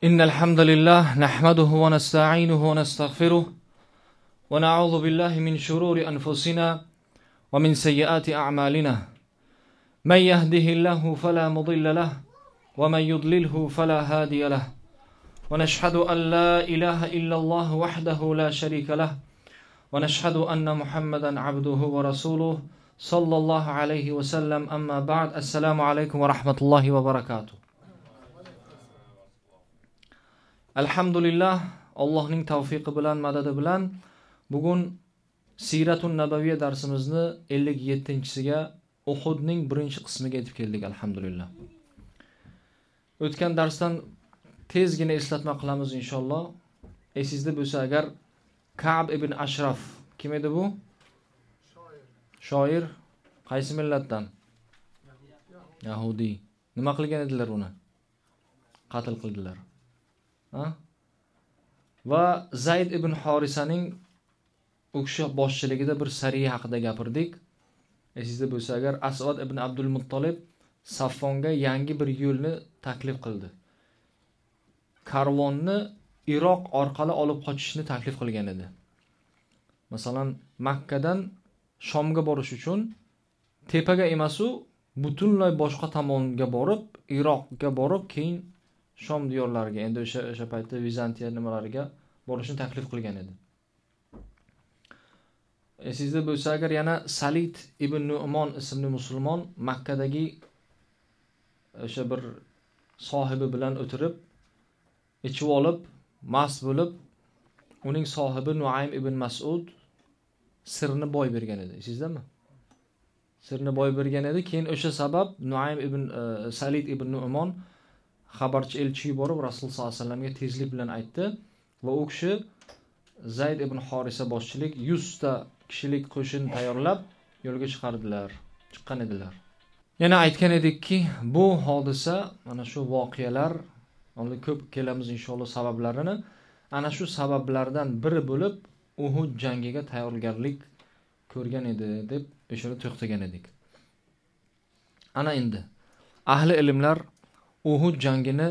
إن الحمد لله نحمده ونستعينه ونستغفره ونعوذ بالله من شرور أنفسنا ومن سيئات أعمالنا من يهده الله فلا مضل له ومن يضلله فلا هادي له ونشهد أن لا إله إلا الله وحده لا شريك له ونشهد أن محمدا عبده ورسوله صلى الله عليه وسلم أما بعد السلام عليكم ورحمة الله وبركاته. Alhamdulillah, Allohning tavfiqi bilan, madadi bilan bugun Siratun Nabaviyya darsimizni 57-siga Uhudning birinchi qismiga yetib keldik alhamdulillah. O'tgan darsdan tezgina eslatma qilamiz inshaalloh. Esingizda bo'lsa agar Ka'b ibn Ashraf kim edi bu? Shoir. Qaysi millatdan? Yahudi. Nima qilgan edilar uni? Qatl qildilar. Va Zayd ibn Horisaning u kishi boshchiligida bir sariya haqida gapirdik. Esingizda bo'lsa agar Asad ibn Abdul Muttolib Saffonga yangi bir yo'lni taklif qildi. Karvonni Iroq orqali olib qochishni taklif qilgan edi. Masalan, Makkadan Shomga borish uchun tepaga emas-u butunlay boshqa tomonga borib, Iroqga borib, keyin Shom diyorlariga, endi o'sha paytda Vizantiya nimalariga borishni taklif qilgan edi. Esingizda bo'lsa agar yana Salid ibn Nu'mon ismli musulmon Makkadagi o'sha bir sohibi bilan o'tirib, ichib olib, mast bo'lib, uning sohibi Nuaym ibn Mas'ud sirni boy bergan edi. Esizdami? Sirni boy bergan edi. Keyin o'sha sabab Nuaym ibn Salid ibn Nu'mon xabarchi elchi yuborib Rasul sollallohu alayhi vasallamga tezlik bilan aytdi va u kishi Zayd ibn Horisa boshchilik 100 ta kishilik qo'shin tayyorlab yo'lga chiqqan edilar. Yana aytgan edikki, bu hodisa, mana shu voqealar, endi ko'p kelamiz inshaalloh sabablarini, ana shu sabablardan biri bo'lib Uhud jangiga tayyorgarlik ko'rgan edi deb o'shada to'xtagan edik. Ana endi ahli ilmlar Uhud jangini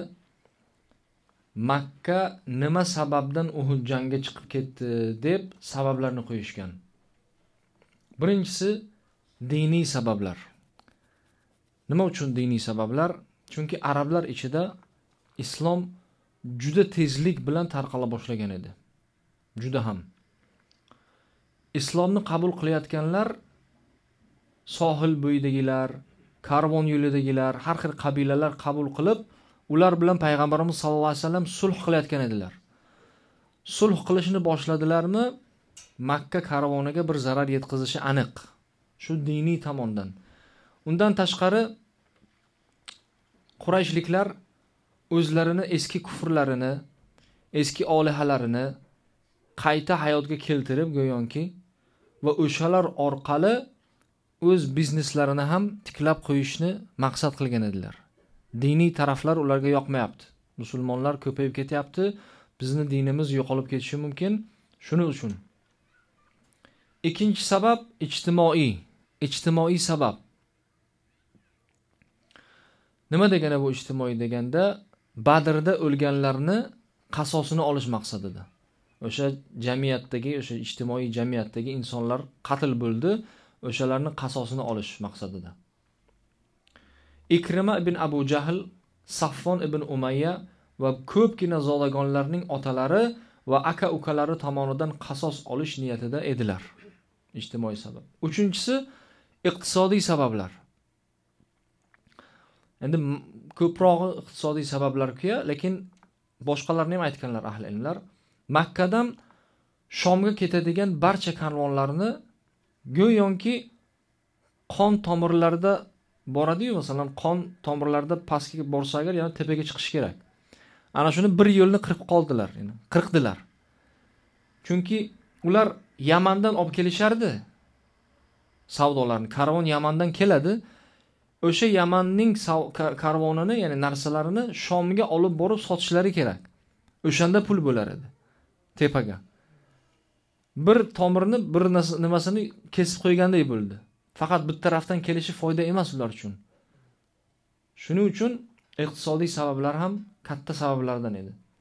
Makka nima sababdan Uhud jangiga chiqib ketdi deb sabablarni qo'yishgan. Birinchisi diniy sabablar. Nima uchun diniy sabablar? Chunki arablar ichida islom juda tezlik bilan tarqala boshlagan edi. Juda ham. Islomni qabul qilayotganlar sohil bo'yidagilar, karvon yo'lidagilar, har xil qabilalar qabul qilib, ular bilan payg'ambarimiz sollallohu alayhi vasallam sulh qilayotgan edilar. Sulh qilishni boshladilarmi, Makka karvoniga bir zarar yetkazishi aniq. Shu diniy tomondan. Undan tashqari Qurayshliklar o'zlarini eski kufrlarini, eski olihalarini qayta hayotga keltirib go'yoki va o'shalar orqali o'z bizneslarini ham tiklab qo'yishni maqsad qilgan edilar. Diniy taraflar ularga yoqmayapti. Musulmonlar ko'payib ketyapti, bizni dinimiz yo'qolib ketishi mumkin. Shuning uchun. Ikkinchi sabab ijtimoiy sabab. Nima degani bu ijtimoiy deganda, Badrda o'lganlarni qasosini olish maqsadida. O'sha jamiyatdagi, o'sha ijtimoiy jamiyatdagi insonlar qatl bo'ldi. O'shalarni qasosini olish maqsadida. Ikrima ibn Abu Jahl, Saffon ibn Umayya va ko'pgina zodagonlarning otalari va aka-ukalari tomonidan qasos olish niyatida edilar. Ijtimoiy sabab. Uchinchisi iqtisodiy sabablar. Endi ko'proq iqtisodiy sabablar-ku, lekin boshqalarni ham aytganlar ahli ilmlar. Makkadan Shomga ketadigan barcha karvonlarni go'yoki qon tomirlarida boradi-yu, masalan, qon tomirlarida pastga borsa agar yana tepaga chiqish kerak. Ana shuni bir yo'lni qirqdilar. Chunki ular Yamandan olib kelishardi savdolarni. Karvon Yamandan keladi. O'sha Yamanning karvonini, ya'ni narsalarini Shomga olib borib sotishlari kerak. O'shanda pul bo'lar edi tepaga. Bir tomirni, bir nimasini kesib qo'yganday bo'ldi. Faqat bir tarafdan kelishi foyda emas ular uchun. Shuning uchun iqtisodiy sabablar ham katta sabablardan edi.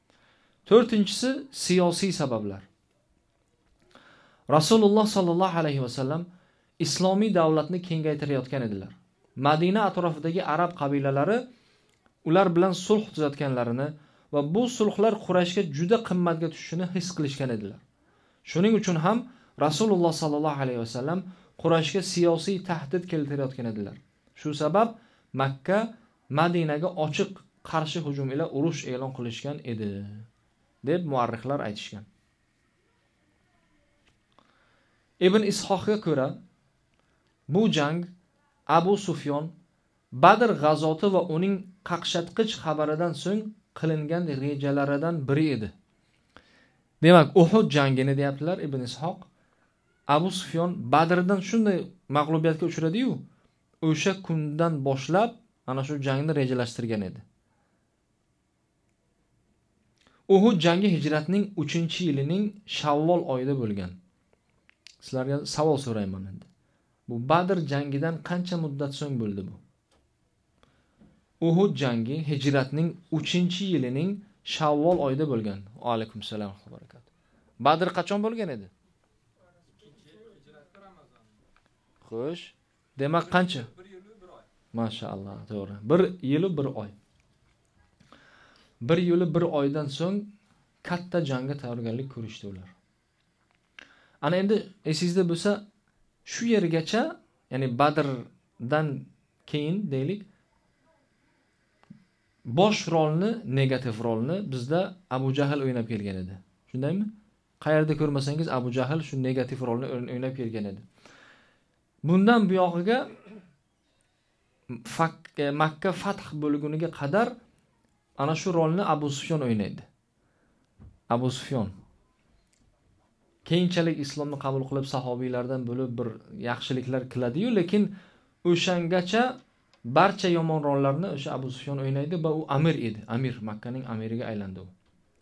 To'rtinchisi siyosiy sabablar. Rasululloh sallallohu alayhi vasallam islomiy davlatni kengaytirayotgan edilar. Madina atrofidagi arab qabilalari ular bilan sulh tuzatganlarini va bu sulhlar Qurayshga juda qimmatga tushishini his qilishgan edilar. Shuning uchun ham Rasululloh sallallohu alayhi vasallam Qurayshga siyosiy tahdid keltirayotgan edilar. Shu sabab Makka Madinaga ochiq qarshi hujum ila urush e'lon qilishgan edi deb muarrixlar aytishgan. Ibn Ishoqga ko'ra bu jang Abu Sufyon Badr g'azoti va uning qaqshatqich xabaridan so'ng qilingan rejalaridan biri edi. Demak, Uhud jangini deyaptilar Ibn Ishoq. Abu Sufyon Badrdan shunday mag'lubiyatga uchradi-yu, o'sha kundan boshlab ana shu jangni rejalashtirgan edi. Uhud jangi hijratning 3-yilining Shavvol oyida bo'lgan. Sizlarga savol so'rayman endi. Bu Badr jangidan qancha muddat so'ng bo'ldi bu? Uhud jangi hijratning 3-yilining Shavvol oyida bo'lgan. Va alaykum assalom va barakat. Badr qachon bo'lgan edi? Xo'sh, demak qancha? 1 yil 1 oy. Mashaalloh, to'g'ri. 1 yil 1 oy. 1 yil 1 oydan so'ng katta jangga tayyorgarlik ko'rishdi ular. Ana endi esingizda bo'lsa, shu yergacha, ya'ni Badrdan keyin deylik, bosh rolni, negativ rolni bizda Abu Jahl o'ynab kelgan edi. Shundaymi? Qayerda ko'rmasangiz Abu Jahl shu negativ rolni o'ynab kelgan edi. Bundan bu yog'iga Makka fath bo'lguniga qadar ana shu rolni Abu Sufyon o'ynaydi. Abu Sufyon keyinchalik islomni qabul qilib sahobiylardan bo'lib bir yaxshiliklar qiladi-yu, lekin o'shangacha barcha yomon rollarni o'sha Abu Sufyon o'ynaydi va u amir edi. Amir, Makkaning amiriga aylandi u.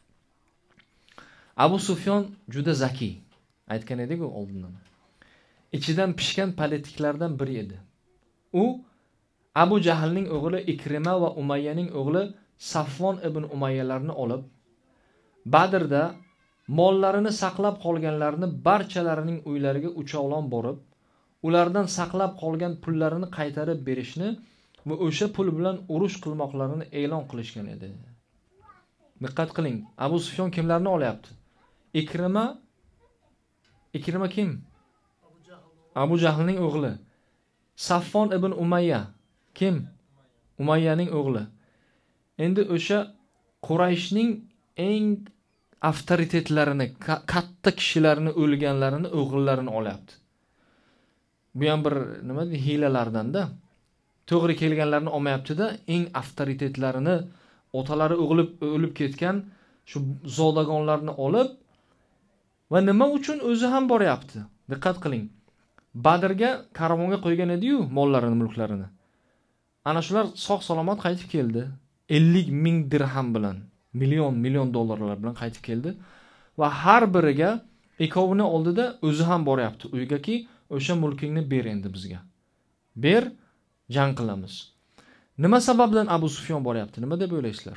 Abu Sufyon juda zaki. Aytgan edik-ku oldindan. Ichidan pishgan politiklardan biri edi. U Abu Jahlning o'g'li Ikrima va Umayyaning o'g'li Safvon ibn Umayyalarni olib, Badrda mollarini saqlab qolganlarni barchalarining uylariga uchoqlon borib, ulardan saqlab qolgan pullarini qaytarib berishni va o'sha pul bilan urush qilmoqlarini e'lon qilishgan edi. Diqqat qiling, Abu Sufyon kimlarni olyapti? Ikrima kim? Abu Jahlning o'g'li. Safvon ibn Umayya kim? Umayyaning o'g'li. Endi o'sha Qurayshning eng avtoritetlarini, katta kishilarini o'lganlarini, o'g'illarini olyapti. Bu ham bir nima deydi, hilalardan-da. To'g'ri kelganlarni olmayapti-da, eng avtoritetlarini, otalari o'lib ketgan shu zodagonlarni olib va nima uchun o'zi ham boryapti? Diqqat qiling. Badrga karvonga qo'ygan edi-yu mollarini, mulklarini. Ana shular sog' salomat qaytib keldi. 50,000 dirham bilan, million dollarlar bilan qaytib keldi va har biriga ikkovini oldida o'zi ham boryapti uygaki, o'sha mulkingni ber endi bizga. Ber, jang qilamiz. Nima sababdan Abu Sufyon boryapti? Nima deb o'ylaysizlar?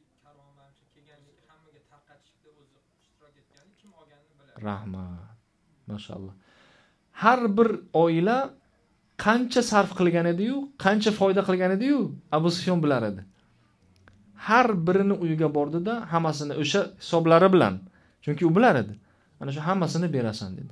Rahmat. Mashalloh. Har bir oila qancha sarf qilgan edi-yu, qancha foyda qilgan edi-yu, Abu Sufyon bilar edi. Har birini uyiga bordi-da, hammasini o'sha hisoblari bilan, chunki u bilar edi. Ana shu hammasini berasan dedi.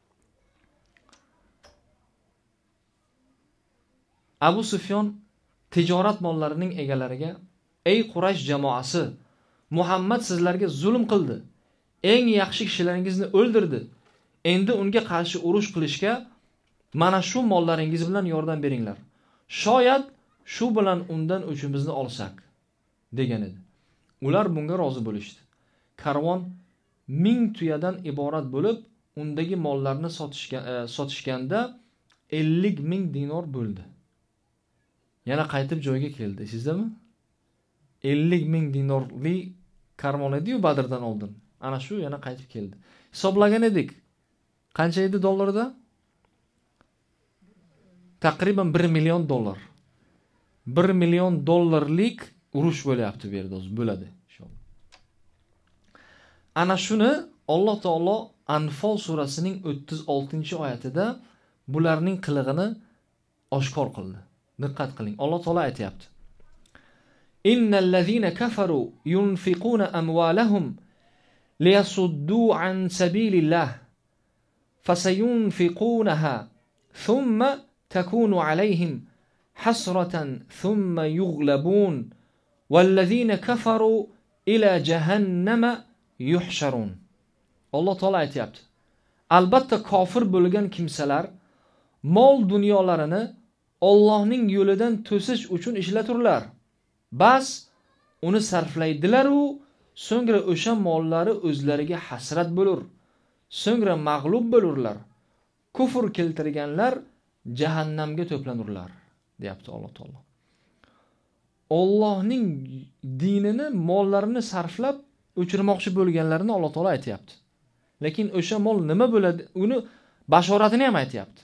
Abu Sufyon tijorat mollarining egalariga: "Ey Quraysh jamoasi, Muhammad sizlarga zulm qildi. Eng yaxshi kishilaringizni o'ldirdi. Endi unga qarshi urush qilishga mana shu mollaringiz bilan yordam beringlar. Shoyat shu bilan undan o'chimizni olsak" degan edi. Ular bunga rozi bo'lishdi. Karvon 1000 tuyadan iborat bo'lib, undagi mollarni sotishganda 50,000 dinor bo'ldi. Yana qaytib joyiga keldi, sizdami? 50,000 dinorli karvon edi-yu Badrdan oldin. Ana shu yana qaytib keldi. Hisoblagan edik. Qancha edi dollarda? Taqriban 1 million dollar. 1 million dollarlik urush bo'lyapti bu yerda, bo'ladi inshaalloh. ana shuni Alloh taolo Anfal surasining 36-oyatida bularning qilig'ini oshkor qildi. Diqqat qiling. Alloh taolo aytayapti. Innal ladzina kafaru yunfiquna amwalahum liyasuddu an sabilillah fasayunfiqunaha thumma takunu alayhim hasratan thumma yughlabun walladzina kafaru ila jahannama yuhsharun. Alloh taolo aytayapti. Albatta kofir bo'lgan kimsalar mol dunyolarini Allohning yo'lidan to'sish uchun ishlaturlar. Bas uni sarflaydilar u so'ngra o'sha mollari o'zlariga hasrat bo'lur. So'ngra mag'lub bo'lurlar. Kufr keltirganlar jahannamga to'planurlar, deyapti Alloh taolo. Allohning dinini, mollarini sarflab o'chirmoqchi bo'lganlarini Alloh taolo aytayapti. Lekin o'sha mol nima bo'ladi? Uni bashoratini ham aytayapti.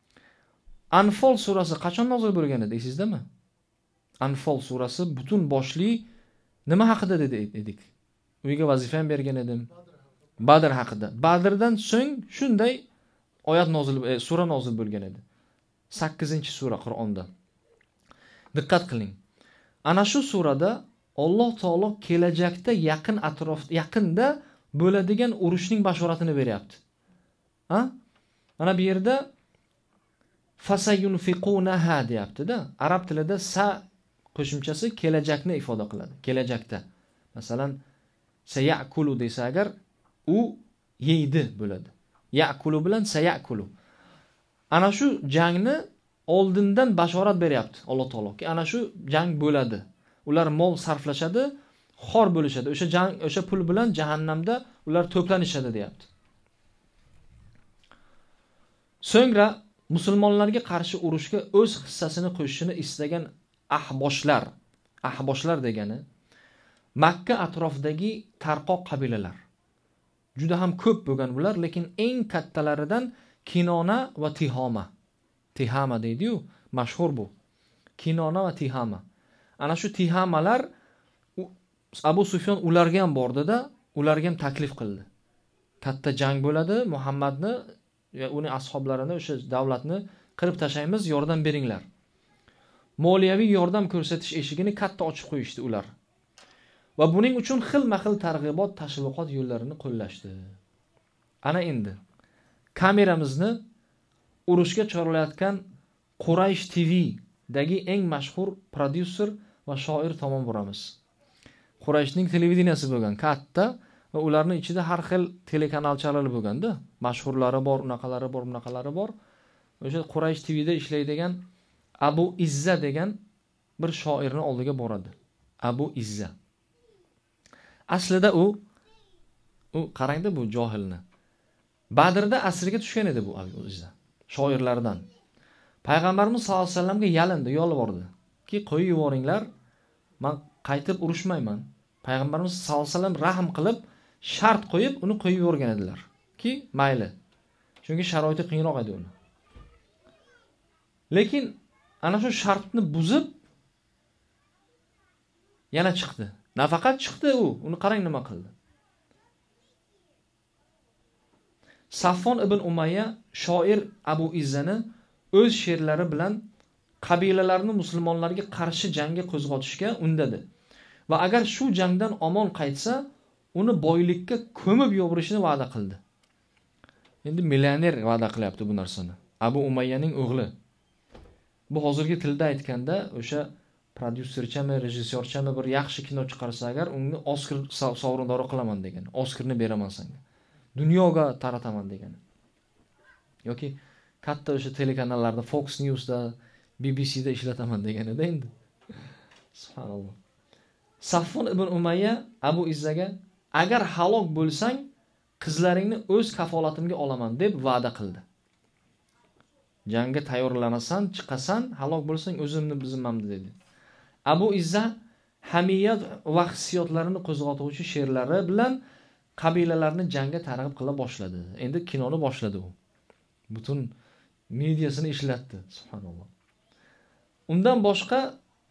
Anfal surasi qachon nozil bo'lgan edi, esingizdami? Anfal surasi butun boshli nima haqida dedik? Uyga vazifa ham bergan edim. Badr haqida. Badrdan so'ng shunday sura nozil bo'lgan edi. 8-sura Qur'onda. Diqqat qiling. Ana shu surada Alloh taolo kelajakda yaqinda bo'ladigan urushning bashoratini beryapti. Mana bu yerda fasayunfiqunaha deyapti-da. Arab tilida sa qo'shimchasi kelajakni ifoda qiladi. Kelajakda. Masalan, sayakulu desa agar u yeydi bo'ladi. Yakulu bilan sayakulu. Ana shu jangni oldindan bashorat beryapti Alloh taolo. Ana shu jang bo'ladi. Ular mol sarflashadi, xor bo'lishadi. O'sha pul bilan jahannamda ular to'planishadi deyapti. So'ngra musulmonlarga qarshi urushga o'z hissasini qo'shishini istagan ahboshlar degani Makka atrofidagi tarqoq qabilalar. Juda ham ko'p bo'lgan bular, lekin eng kattalaridan Kinona va Tihama. Tihama deydi-yu, mashhur bu. Kinona va Tihama. Ana shu Tihamalar Abu Sufyon ularga ham bordi-da, ularga ham taklif qildi. Katta jang bo'ladi, Muhammadni va uning ashoblarini, o'sha davlatni qirib tashlaymiz, yordam beringlar. Moliyaviy yordam ko'rsatish eshigini katta ochib qo'yishdi ular. Va buning uchun xilma-xil targ'ibot, tashviqot yo'llarini qo'llashdi. Ana endi kameramizni urushga chorlayotgan Quraysh TV dagi eng mashhur prodyuser va shoir tomon boramiz. Qurayshning televideniyasi bo'lgan, katta va ularning ichida har xil telekanalchalar bo'lganda, mashhurlari bor, bunaqalari bor. O'sha Quraysh TVda ishlaydigan Abu Izza degan bir shoirning oldiga boradi. Abu Izza. Aslida u qarangda bu johilni. Badrda asirga tushgan edi bu Abu Izza. Shoirlardan. Payg'ambarimiz sollallohu alayhi vasallamga yalindi, yolvordi ki qo'yib yuboringlar, men qaytib urushmayman. Payg'ambarimiz sollallohu alayhi vasallam rahm qilib, shart qo'yib uni qo'yib yuborgan edilar. Ki mayli. Chunki sharoiti qiyinroq edi uni. Lekin ana shu shartni buzib yana chiqdi. Nafaqat chiqdi u, uni qarang nima qildi. Safon ibn Umayya shoir Abu Izzani o'z she'rlari bilan qabilalarni musulmonlarga qarshi jangga qo'zg'atishga undadi. Va agar shu jangdan omon qaytsa, uni boylikka ko'mib yuborishni va'da qildi. Endi millioner va'da qilyapti bu narsani. Abu Umayyaning o'g'li. Bu hozirgi tilda aytganda o'sha prodyuserchami, rejissyorchami bir yaxshi kino chiqarsa agar uni Oscar sovrindori qilaman degan. Oscarni beraman senga. Dunyoga tarataman degan. Yoki katta o'sha telekanallarda Fox News'da, BBC'da ishlataman deganida endi. Subhanalloh. Safon ibn Umayya Abu Izzaga agar halok bo'lsang, qizlaringni o'z kafolatimga olaman deb va'da qildi. Jangga tayyorlanasan, chiqasan, halok bo'lsang o'zimni bizimmamdi dedi. Abu Izza hamiyat va hissiyotlarini qo'zg'atuvchi she'rlari bilan qabilalarni jangga targ'ib qila boshladi. Endi kinoni boshladi u. Butun mediasini ishlatdi, subhanalloh. Undan boshqa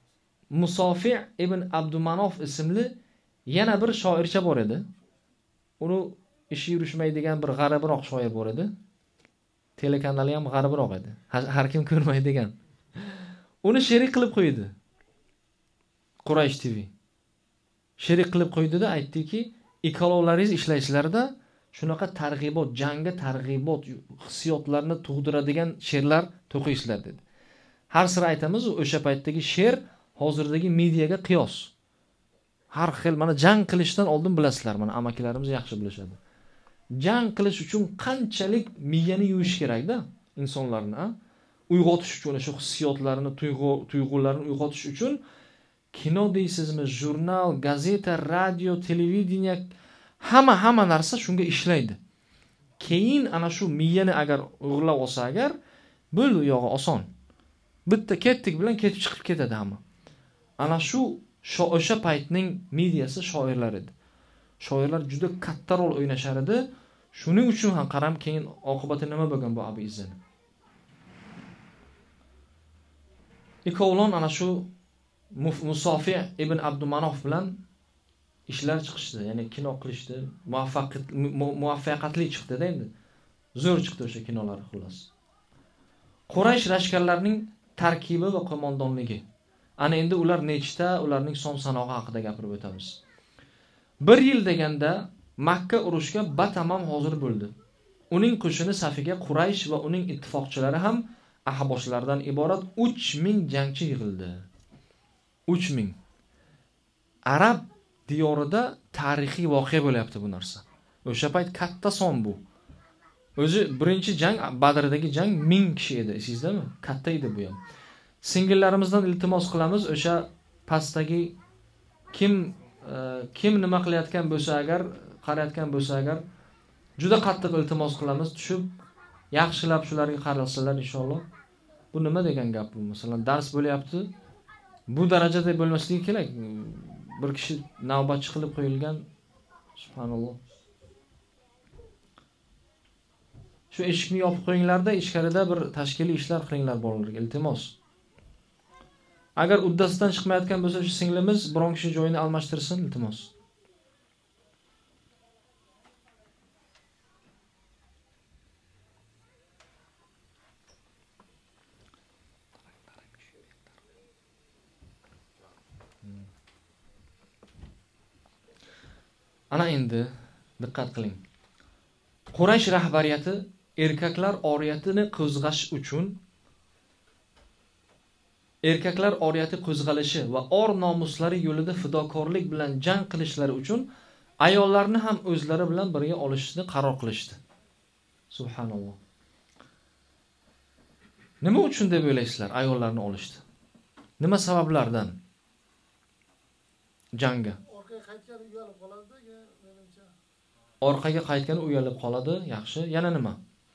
Musofi ibn Abdumanof ismli yana bir shoircha bor edi. uni ishi yurishmaydigan bir g'aribroq shoir bor edi. Telekanali ham g'aribroq edi. Har kim ko'rmaydigan. Uni sherik qilib qo'ydi. Quraysh TV. Sherik qilib qo'ydi-da, aytdiki, ikkovlaringiz ishlaysizlarda shunaqa targ'ibot, jangga targ'ibot, hissiyotlarni tug'diradigan she'rlar to'qiysizlar dedi. Har sira aytamiz, o'sha paytdagi she'r hozirdagi mediaga qiyos. Har xil, mana jang qilishdan oldin bilasizlar, mana amakilarimiz yaxshi bilishadi. Jang qilish uchun qanchalik miyani yuvish kerak-da insonlarni, uyg'otish uchun, shu hissiyotlarni, tuyg'ularni uyg'otish uchun kino deysizmi, jurnal, gazeta, radio, televideniya, hamma narsa shunga ishlaydi. Keyin ana shu miyani agar o'g'irlab olsa agar, bo'ldi, yog'i oson. Bitta ketdik bilan ketib chiqib ketadi hamma. Ana shu o'sha paytning mediasi shoirlar edi. Shoirlar juda katta rol o'ynashar edi. Shuning uchun ham qaram keyin oqibati nima bo'lgan bu Abu Izzani. Ikkovlon ana shu Musofi ibn Abdumanof bilan ishlar chiqishdi, ya'ni kino qilishdi. Muvaffaqiyatli chiqdi-da endi. Zo'r chiqdi o'sha kinolar xullas. Quraysh lashkarlarining tarkibi va qo'mondonligi. Ana endi ular nechta, ularning son sanog'i haqida gapirib o'tamiz. 1 yil deganda Makka urushga batamom hozir bo'ldi. Uning qo'shini safiga Quraysh va uning ittifoqchilari ham ahboshlardan iborat 3000 jangchi yig'ildi. 3000. Arab diyorida tarixiy voqea bo'lyapti bu narsa. O'sha payt katta son bu. O'zi birinchi jang, Badrdagi jang 1000 kishi edi, esizdami? Katta edi bu ham. Singillarimizdan iltimos qilamiz, o'sha pastdagi kim nima qilayotgan bo'lsa agar, qarayotgan bo'lsa agar, juda qattiq iltimos qilamiz, tushib yaxshilab shularga qarasalar inshaalloh. Bu nima degan gap bu? Masalan, dars bo'lyapti. Bu darajada bo'lmasligi kerak. Bir kishi navbatchi qilib qo'yilgan. Subhanalloh. Shu eshikni yopib qo'yinglarda, ichkarida bir tashkiliy ishlar qilinglar bolalarga, iltimos. Agar uddasidan chiqmayotgan bo'lsa, shu singlimiz biron kishi joyini almashtirsin, iltimos. Ana endi diqqat qiling. Quraysh rahbariyati erkaklar oriyatini qo'zg'ash uchun erkaklar oriyati qo'zg'alishi va or nomuslari yo'lida fidokorlik bilan jang qilishlari uchun ayollarni ham o'zlari bilan birga olishni qaror qilishdi. Subhanalloh. Nima uchun deb o'ylaysizlar ayollarni olishdi? Nima sabablardan? Jangga. Orqaga qaytgani uyalib qoladi, yaxshi. Yana nima?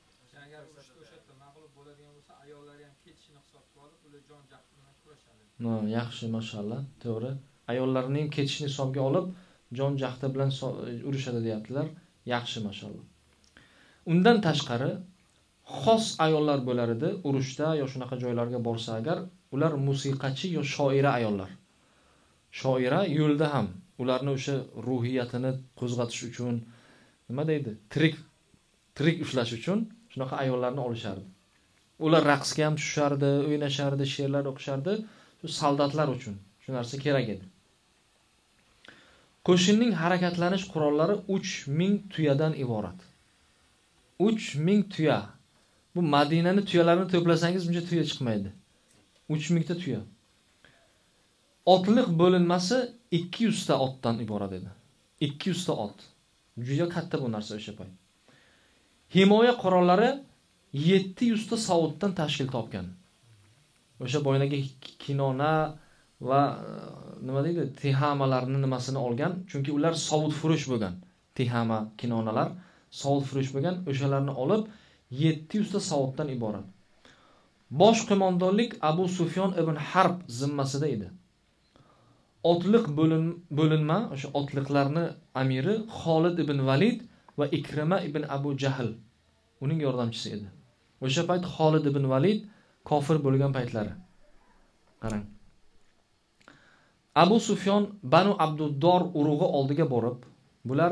Yaxshi, mashallah, to'g'ri. Ayollarning ketishini hisobga olib, jon jahdi bilan urushadi deyaptilar. Yaxshi, mashallah. Undan tashqari xos ayollar bo'lar edi, urushda yo shunaqa joylarga borsa agar, ular musiqachi yo shoira ayollar. Shoira yo'lda ham ularni o'sha ruhiyatini qo'zg'atish uchun, nima deydi? Tirik ushlash uchun shunaqa ayollarni olishardi. Ular raqsga ham tushardi, o'ynashardi, she'rlar o'qishardi. Shu soldatlar uchun shu narsa kerak edi. Qo'shinning harakatlanish qurollari 3000 tuyadan iborat. 3000 tuya. Bu Madinani tuyalarini to'plasangiz buncha tuya chiqmaydi. 3000 ta tuya. Otliq bo'linmasi 200 ta otdan iborat edi. 200 ta ot. Juda katta bu narsa o'sha payt. Himoya qurollari 700 ta savutdan tashkil topgan. O'sha boyagi kinona va nima deydi, tihamalarning nimasini olgan, chunki ular savut furush bo'lgan. Tihama kinonalar savut furush bo'lgan, o'shalarni olib 700 ta savutdan iborat. Bosh qo'mondonlik Abu Sufyon ibn Harb zimmasida edi. Otliq bo'linma, o'sha otliqlarni amiri Xolid ibn Valid va Ikrima ibn Abu Jahl uning yordamchisi edi. O'sha payt Xolid ibn Valid kofir bo'lgan paytlari. Qarang. Abu Sufyon Banu Abduddor urug'i oldiga borib, bular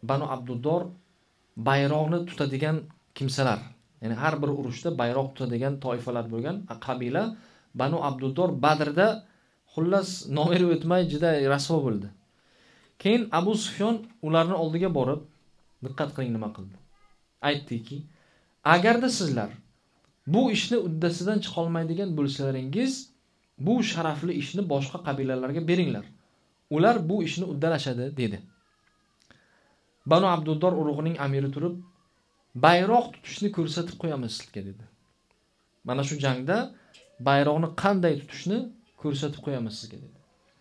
Banu Abduddor bayroqni tutadigan kimsalar, ya'ni har bir urushda bayroq tutadigan toifalar bo'lgan qabila Banu Abduddor Badrda xullas nomeri o'tmay juda rasvo bo'ldi. Keyin Abu Sufyon ularning oldiga borib, diqqat qiling nima qildi. Aytdiki, agarda sizlar bu ishni uddasidan chiqa olmaydigan bo'lsalaringiz, bu sharafli ishni boshqa qabilalarga beringlar. Ular bu ishni uddalashadi dedi. Banu Abduddor urug'ining amiri turib, bayroq tutishni ko'rsatib qo'yamiz sizga dedi. Mana shu jangda bayroqni qanday tutishni ko'rsatib qo'yamiz sizga dedi.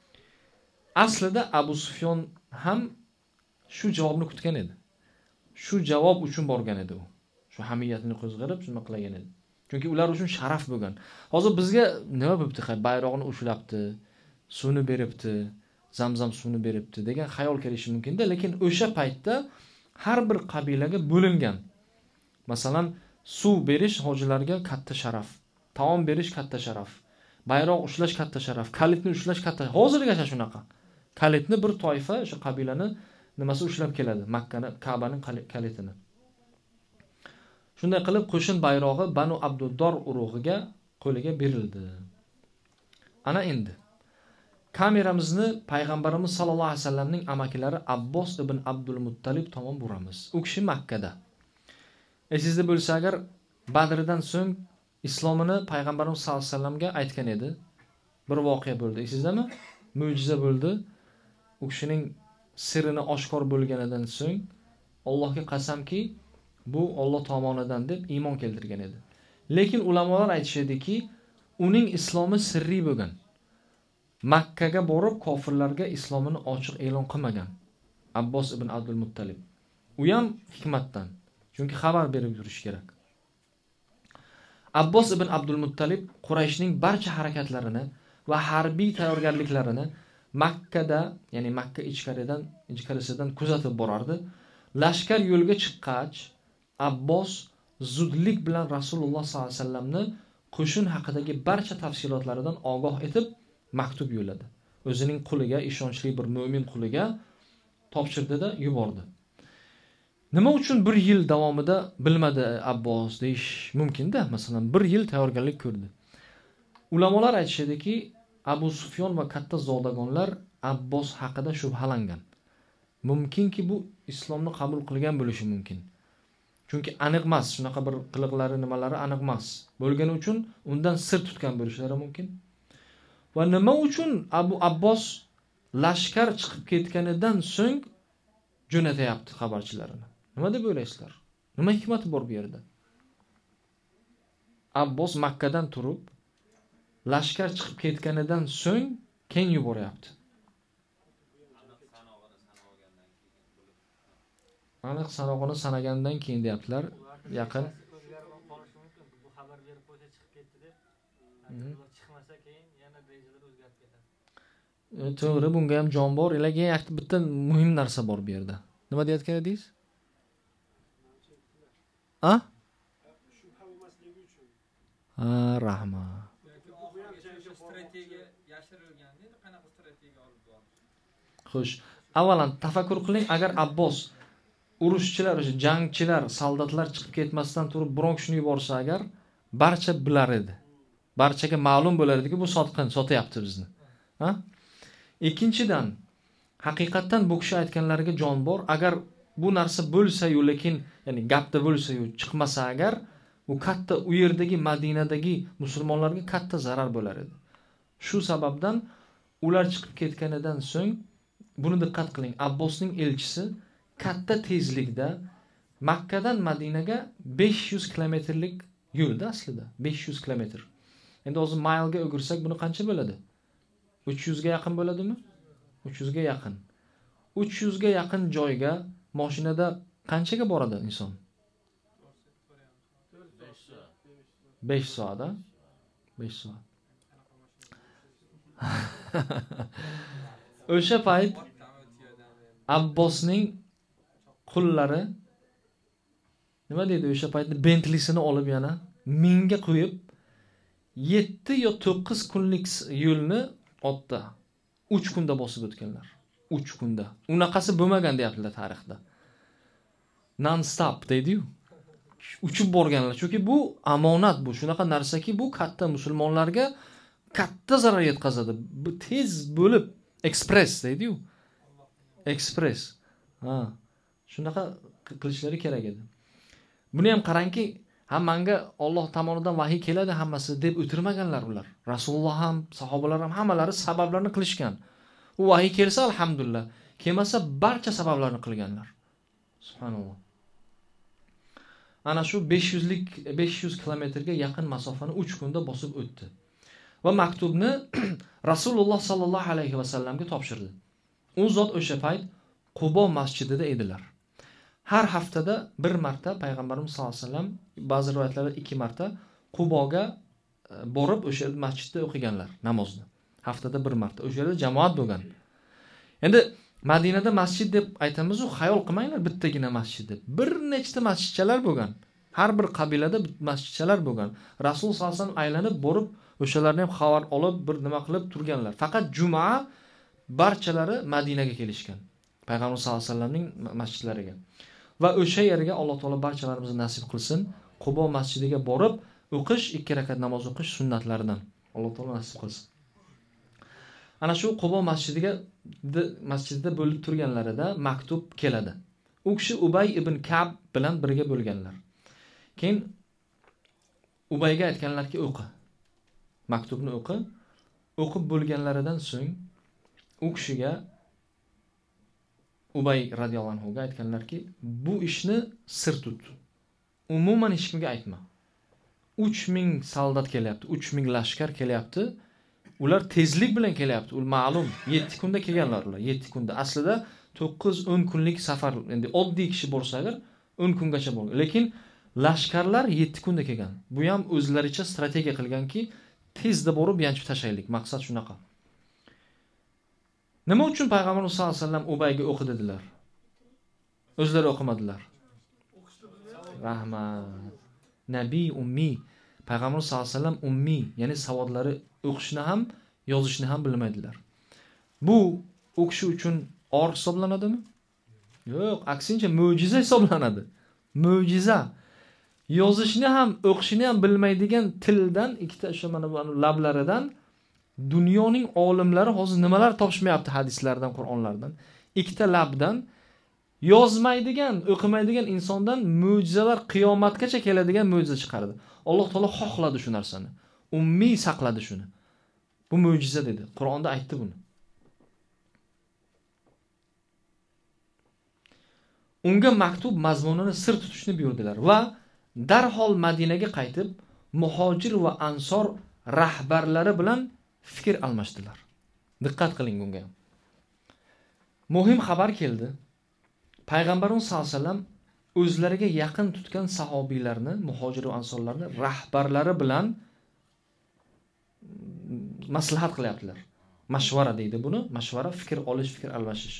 Aslida Abu Sufyon ham shu javobni kutgan edi. Shu javob uchun borgan edi u. Shu hamiyatini qo'zg'arib shuna qilgan edi. Chunki ular uchun sharaf bo'lgan. Hozir bizga nima bo'pti? Bayroqni ushlabdi, suvni beribdi, Zamzam suvini beribdi degan xayol kelishi mumkin-da, lekin o'sha paytda har bir qabilaga bo'lingan. Masalan, suv berish hojilarga katta sharaf, taom berish katta sharaf, bayroq ushlash katta sharaf, kalitni ushlash katta. Hozirgacha shunaqa. Kalitni bir toifa o'sha qabilani nimasi ushlab keladi, Makkani, Ka'baning kalitini. Shunday qilib qo'shin bayrog'i Banu Abduddor urug'iga qo'liga berildi. Ana endi kameramizni payg'ambarimiz sollallohu alayhi vasallamning amakilari Abbos ibn Abdul Muttalib tomon buramiz. U kishi Makkada. Esingizda bo'lsa agar Badrdan so'ng islomini payg'ambarimiz sollallohu alayhi vasallamga aytgan edi. Bir voqea bo'ldi. Esingizdami? Mo'jiza bo'ldi. U kishining sirrini oshkor bo'lganidan so'ng Allohga qasamki, bu Alloh tomonidan deb iymon keltirgan edi. Lekin ulamolar aytishadiki, uning islomi sirriy bo'lgan. Makkaga borib kofirlarga islomini ochiq e'lon qilmagan Abbos ibn Abdul Muttalib. U ham hikmatdan. Chunki xabar berib turish kerak. Abbos ibn Abdul Muttalib Qurayshning barcha harakatlarini va harbiy tayyorgarliklarini Makkada, ya'ni Makka ichkarisidan kuzatib borardi. Lashkar yo'lga chiqqach, Abbos zudlik bilan Rasululloh sollallohu alayhi vasallamni qo'shin haqidagi barcha tafsilotlaridan ogoh etib maktub yo'lladi. O'zining quliga, ishonchli bir mu'min quliga topshirdi-da yubordi. Nima uchun 1 yil davomida bilmadi Abbos deyish mumkin-da. Masalan, 1 yil tayyorgarlik ko'rdi. Ulamolar aytishadiki, Abu Sufyon va katta zodagonlar Abbos haqida shubhalangan. Mumkinki bu islomni qabul qilgan bo'lishi mumkin. Chunki aniq emas, shunaqa bir qiliqlari, nimalari aniq emas. Bo'lgani uchun undan sir tutgan bo'lishlari mumkin. Va nima uchun Abu Abbos lashkar chiqib ketganidan so'ng jo'natayapti xabarchilarini? Nima deb o'ylaysizlar? Nima hikmati bor bu yerda? Abbos Makkadan turib lashkar chiqib ketganidan so'ng keyin yuboryapti. Aniq sanog'ini sanagandan keyin deyaptilar. Yaqin. Bu xabar berib qo'ysa chiqib ketdi deb. Chiqmasa keyin yana rejalar o'zgarib ketadi. To'g'ri, bunga ham jon bor. Lekin bitta muhim narsa bor bu yerda. Nima deyotgan edingiz? Ha? Shubha bo'lmasligi uchun. Ha, rahmat. Strategiya yashirilgan dedi, qanaqa strategiya olib bordi? Xo'sh, avvalan tafakkur qiling, agar Abbos urushchilar, jangchilar, soldatlar chiqib ketmasdan turib biron kishini yuborsa agar, barcha bilar edi. Barchaga ma'lum bo'lar ediki, bu sotqin, sotyapti bizni. Ha? Ikkinchidan, haqiqatan bu kishi aytganlariga jon bor. Agar bu narsa bo'lsa-yu, lekin, ya'ni gapda bo'lsa-yu, chiqmasa agar, bu katta u yerdagi Madinadagi musulmonlarga katta zarar bo'lar edi. Shu sababdan ular chiqib ketganidan so'ng buni diqqat qiling. Abbosning elchisi katta tezlikda Makkadan Madinaga 500 kilometrlik yo'lda aslida, 500 kilometr. Endi hozir maylga o'girsak buni qancha bo'ladi? 300 ga yaqin bo'ladimi? 300 ga yaqin. 300 ga yaqin joyga mashinada qanchaga boradi inson? 5 soat. 5 soat. O'sha payt Abbosning qullari nima deydi? O'sha paytda Bentley'sini olib yana mingga qo'yib 7 yo 9 kunlik yo'lni otda 3 kunda bosib o'tganlar. 3 kunda. Unaqasi bo'lmagan deyaptilar tarixda. non stop deydi-yu. Uchib borganlar. Chunki bu amonat, bu shunaqa narsaki, bu katta musulmonlarga katta zarar yetkazadi. Bu tez bo'lib express deydi-yu. Express. Ha. Shunaqa qilishlari kerak edi. Buni ham qarangki, menga Alloh tomonidan vahiy keladi hammasi deb o'tirmaganlar ular. Rasululloh ham, sahobalar ham hammalari sabablarni qilishgan. U vahiy kelsa alhamdulillah, kelmasa barcha sabablarni qilganlar. Subhanalloh. Ana shu 500 kilometrga yaqin masofani 3 kunda bosib o'tdi. Va maktubni Rasululloh sallallohu alayhi va sallamga topshirdi. U zot o'sha payt Qubo masjidida edilar. Har haftada bir marta payg'ambarimiz sollallohu alayhi vasallam, ba'zi rivoyatlarda 2 marta Quboga borib o'sha masjidda o'qiganlar namozni. Haftada bir marta. O'sha yerda jamoat bo'lgan. Endi Madinada masjid deb aytamiz-ku, xayol qilmanglar bittagina masjid deb. Bir nechta masjidchalar bo'lgan. Har bir qabilada masjidchalar bo'lgan. Rasul sollallohu alayhi vasallam aylanib borib, o'shalarni ham xabar olib, bir nima qilib turganlar. Faqat juma barchalari Madinaga kelishgan. Payg'ambar sollallohu alayhi vasallamning masjidlariga. Va o'sha yerga Alloh taolo barchalarimizni nasib qilsin. Qubo masjidiga borib o'qish, 2 rakat namoz o'qish sunnatlaridan. Alloh taolo nasib qilsin. Ana shu Qubo masjidida bo'lib turganlarida maktub keladi. U kishi Ubay ibn Ka'b bilan birga bo'lganlar. Keyin Ubayga aytganlarki, o'qi. Maktubni o'qi. O'qib bo'lganlaridan so'ng u kishiga Ubay radhiyallohu anhu ga aytganlarki, bu ishni sir tut. Umuman hech kimga aytma. 3000 soldat kelyapti, 3000 lashkar kelyapti. Ular tezlik bilan kelyapti. U ma'lum. 7 kunda kelganlar ular. 7 kunda. Aslida 9-10 kunlik safar. Endi oddiy kishi bo'lsa agar 10 kungacha bo'lgan. Lekin lashkarlar 7 kunda kelgan. Bu ham o'zlaricha strategiya qilganki, tezda borib yanchib tashlaylik. Maqsad shunaqa. Nima uchun payg'ambar sollallohu alayhi vasallam Ubayga o'qi dedilar? O'zlari o'qimadilar. Rahmat. Nabiy ummi. Payg'ambar sollallohu alayhi vasallam ummi, ya'ni savodlari o'qishni ham, yozishni ham bilmaydilar. Bu u kishi uchun or hisoblanadimi? Yo'q, aksincha mo'jiza hisoblanadi. Mo'jiza. Yozishni ham, o'qishni ham bilmaydigan tildan, ikkita o'sha mana bu lablaridan dunyoning olimlari hozir nimalar topishmayapti hadislardan, Qur'onlardan. Ikkita labdan yozmaydigan, o'qimaydigan insondan mo'jizalar qiyomatgacha keladigan mo'jiza chiqardi. Alloh taolo xohladi shu narsani. Ummiy saqladi shuni. Bu mo'jiza dedi. Qur'onda aytdi buni. Unga maktub mazmunini sir tutishni buyurdilar va darhol Madinaga qaytib, muhojir va ansor rahbarlari bilan fikr almashdilar. Diqqat qiling bunga. Muhim xabar keldi. Payg'ambarimiz sollallohu alayhi vasallam o'zlariga yaqin tutgan sahobiylarni, muhojir va ansorlarni rahbarlari bilan maslahat qilyaptilar. Mashvara deydi buni. Mashvara, fikr olish, fikr almashish.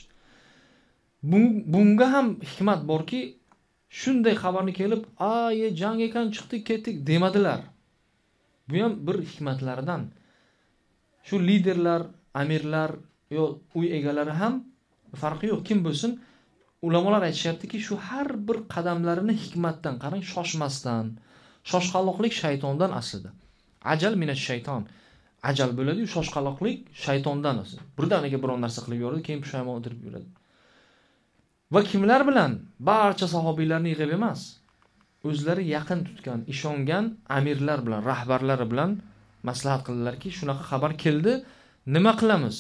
Bunga ham hikmat borki, shunday xabarni kelib, jang ekan chiqdik, ketdik demadilar. Bu ham bir hikmatlaridan. Shu liderlar, amirlar yo uy egalari ham farqi yo'q, kim bo'lsin, ulamolar aytishyaptiki, shu har bir qadamlarini hikmatdan, qarang, shoshmasdan. Shoshqaloqlik shaytondan aslida. Ajal minash shayton. Ajal bo'ladi-yu, shoshqaloqlik shaytondan aslida. Birdaniga biron narsa qilib yoradi, keyin pushaymon o'tirib yuradi. Va kimlar bilan? Barcha sahobiylarni yig'ib emas, o'zlari yaqin tutgan, ishongan amirlar bilan, rahbarlari bilan maslahat qildilarki, shunaqa xabar keldi, nima qilamiz?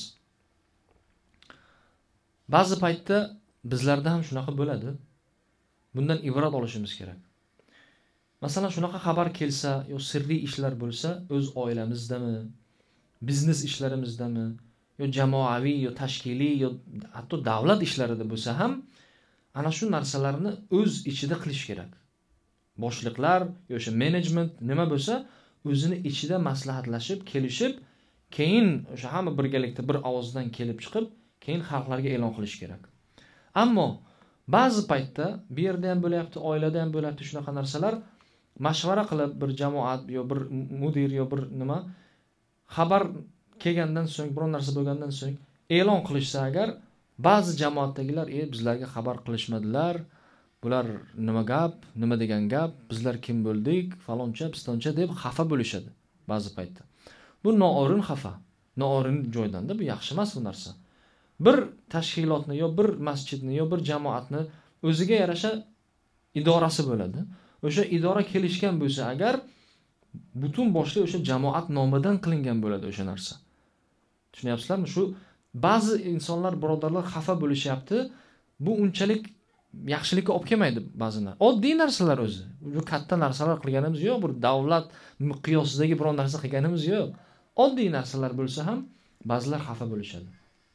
Ba'zi paytda bizlarda ham shunaqa bo'ladi. Bundan ibrat olishimiz kerak. Masalan, shunaqa xabar kelsa, yo sirriy ishlar bo'lsa, o'z oilamizdami, biznes ishlarimіздami, yo jamoaviy, yo tashkiliy, yo hatto davlat ishlarida bo'lsa ham, ana shu narsalarni o'z ichida qilish kerak. Boshliqlar yoki menejment nima bo'lsa, o'zini ichida maslahatlashib, kelishib, keyin o'sha hamma birgalikda bir ovozdan kelib chiqib, keyin xalqlarga e'lon qilish kerak. Ammo ba'zi paytda bu yerda ham bo'layapti, oilada ham bo'layapti shunaqa narsalar, mashvara qilib bir jamoat yo bir mudir yo bir nima xabar kelgandan so'ng, biror narsa bo'lgandan so'ng e'lon qilishsa agar, ba'zi jamoatdagilar bizlarga xabar qilishmadilar, bular nima gap, nima degan gap, bizlar kim bo'ldik, faloncha, pistoncha deb xafa bo'lishadi ba'zi paytda. Bu noo'rin xafa, noo'rin joydanda bu yaxshi emas bu narsa. Bir tashkilotni yo bir masjidni yo bir jamoatni o'ziga yarasha idorasi bo'ladi. O'sha idora kelishgan bo'lsa agar butun boshli o'sha jamoat nomidan qilingan bo'ladi o'sha narsa. Tushunyapsizlarmi? Shu ba'zi insonlar, birodarlar xafa bo'lishyapti. Bu unchalik yaxshilikka olib kelmaydi ba'zilar. Oddiy narsalar o'zi. Bu katta narsalar qilganimiz yo'q, bir davlat miqyosidagi biror narsa qilganimiz yo'q. Oddiy narsalar bo'lsa ham ba'zilar xafa bo'lishadi.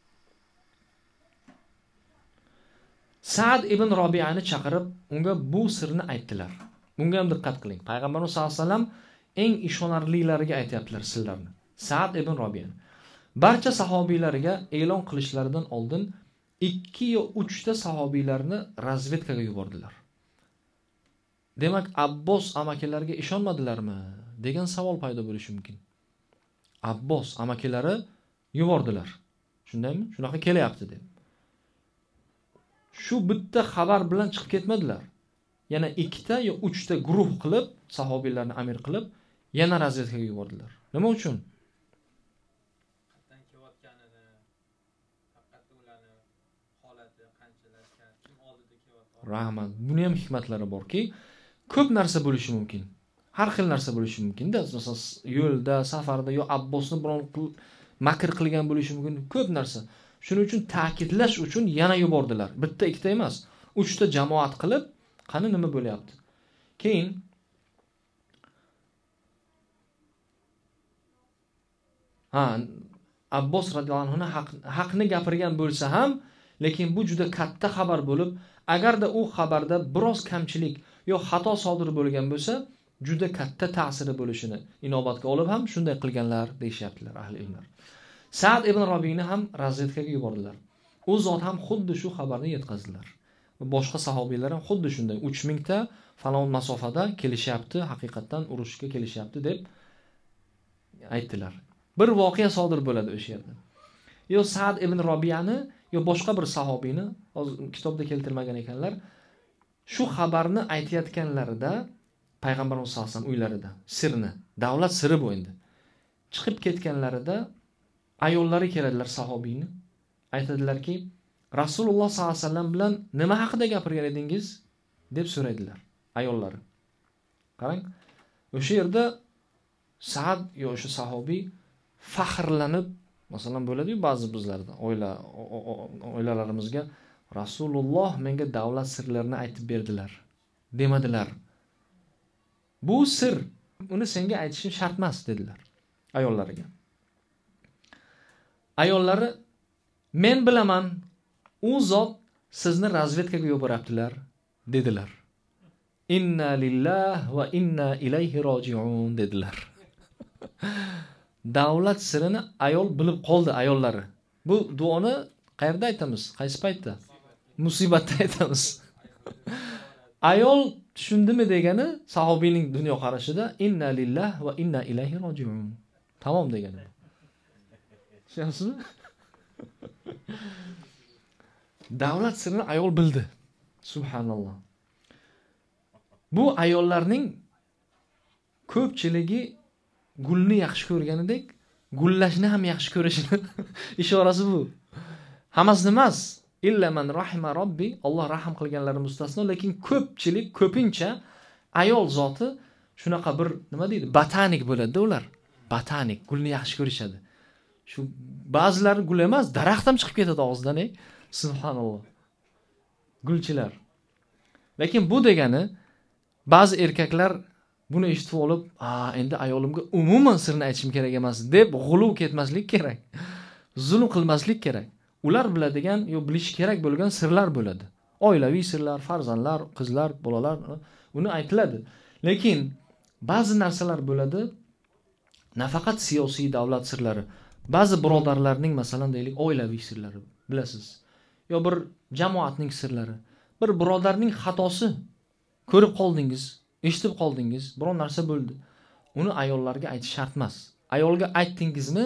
Sa'd ibn Robiyani chaqirib, unga bu sirni aytdilar. Bunga ham diqqat qiling. Payg'ambarimiz sollallohu alayhi vasallam eng ishonarlilariga aytayaptilar sirlarni. Sa'd ibn Robiyani barcha sahobiylariga e'lon qilishlaridan oldin 2 yo 3 ta sahobiylarni razvedkaga yubordilar. Demak, Abbos amakalariga ishonmadilarmi degan savol paydo bo'lishi mumkin. Abbos amakilari yubordilar. Shundaymi? Shunaqa kelyapti deb. Shu bitta xabar bilan chiqib ketmadilar. Yana 2 ta yo 3 ta guruh qilib, sahobiylarni amir qilib, yana razvedkaga yubordilar. Nima uchun? Qatdan kelayotganini, haqiqatda ularni holati qanchalarcha, kim oldida kelyapti. Rahmat. Buni ham hikmatlari borki, ko'p narsa bo'lishi mumkin. Har xil narsa bo'lishi mumkin-da. Masalan, yo'lda, safarda yo Abbosni biron makr qilgan bo'lishi mumkin, ko'p narsa. Shuning uchun ta'kidlash uchun yana yubordilar. Bitta, ikkita emas, 3 ta jamoat qilib, qani nima bo'lyapti. Keyin Abbos radhiyallohu anhu haqni gapirgan bo'lsa ham, lekin bu juda katta xabar bo'lib, agarda u xabarda biroz kamchilik yo xato sodir bo'lgan bo'lsa, juda katta ta'siri bo'lishini inobatga olib ham shunday qilganlar deyishyaptilar ahli ilmlar. Sa'd ibn Robiyni ham razvedkaga yubordilar. U zot ham xuddi shu xabarni yetkazdilar. Boshqa sahobiylar ham xuddi shunday 3000 ta falon masofada kelishyapti, haqiqatan urushga kelishyapti deb aytdilar. Bir voqea sodir bo'ladi o'sha yerda. Yo Sa'd ibn Robiyani yo boshqa bir sahobiyni kitobda keltirmagan ekanlar. Shu xabarni aytayotganlarida Payg'ambarimiz sollallohu alayhi vasallam uylarida sirni, davlat siri bu endi. Chiqib ketganlarida ayollari keladilar sahobiyni. Aytadilarki, Rasululloh sollallohu alayhi vasallam bilan nima haqida gapirgan edingiz deb so'raydilar ayollari. Qarang, o'sha yerda Sa'd yo o'sha sahobiy faxrlanib, masalan bo'ladi-yu ba'zi bizlarda oilalarimizga Rasululloh menga davlat sirlarini aytib berdilar demadilar. Bu sir, uni senga aytishim shart emas dedilar ayollariga. Ayollari men bilaman, u zot sizni razvedkaga yuboribdilar dedilar. Inna lillahi va inna ilayhi roji'un dedilar. Davlat sirini ayol bilib qoldi ayollari. Bu duoni qayerda aytamiz? Qaysi paytda? Musibatda aytamiz. Ayol tushundimi degani sahobiyning dunyo qarashida inna lillahi va inna ilayhi roji'un. Tamom degani. Tushunasizmi? Davlat sirini ayol bildi. Subhanalloh. Bu ayollarning ko'pchiligi gulni yaxshi ko'rganidek, gullashni ham yaxshi ko'rishini ishorasi bu. Hammasi emas, illa man rahima robbi, Alloh rahim qilganlari mustasno, lekin ko'pchilik, ko'pincha ayol zoti shunaqa bir nima deydi, botanik bo'ladi ular. Botanik, gulni yaxshi ko'rishadi. Shu ba'zilari gul emas, daraxt ham chiqib ketadi og'zidan, subhanalloh. Gulchilar. Lekin bu degani ba'zi erkaklar buni eshitib olib, endi ayolimga umuman sirni aytishim kerak emas deb g'uluv ketmaslik kerak. Zulm qilmaslik kerak. Ular biladigan yo bilish kerak bo'lgan sirlar bo'ladi. Oilaviy sirlar, farzandlar, qizlar, bolalar, uni aytiladi. Lekin ba'zi narsalar bo'ladi, nafaqat siyosiy davlat sirlari, ba'zi birodarlarning masalan deylik oilaviy sirlari, bilasiz. Yo bir jamoatning sirlari, bir birodarning xatosi ko'rib qoldingiz, eshitib qoldingiz, biror narsa bo'ldi. Uni ayollarga aytish shart emas. Ayolga aytdingizmi,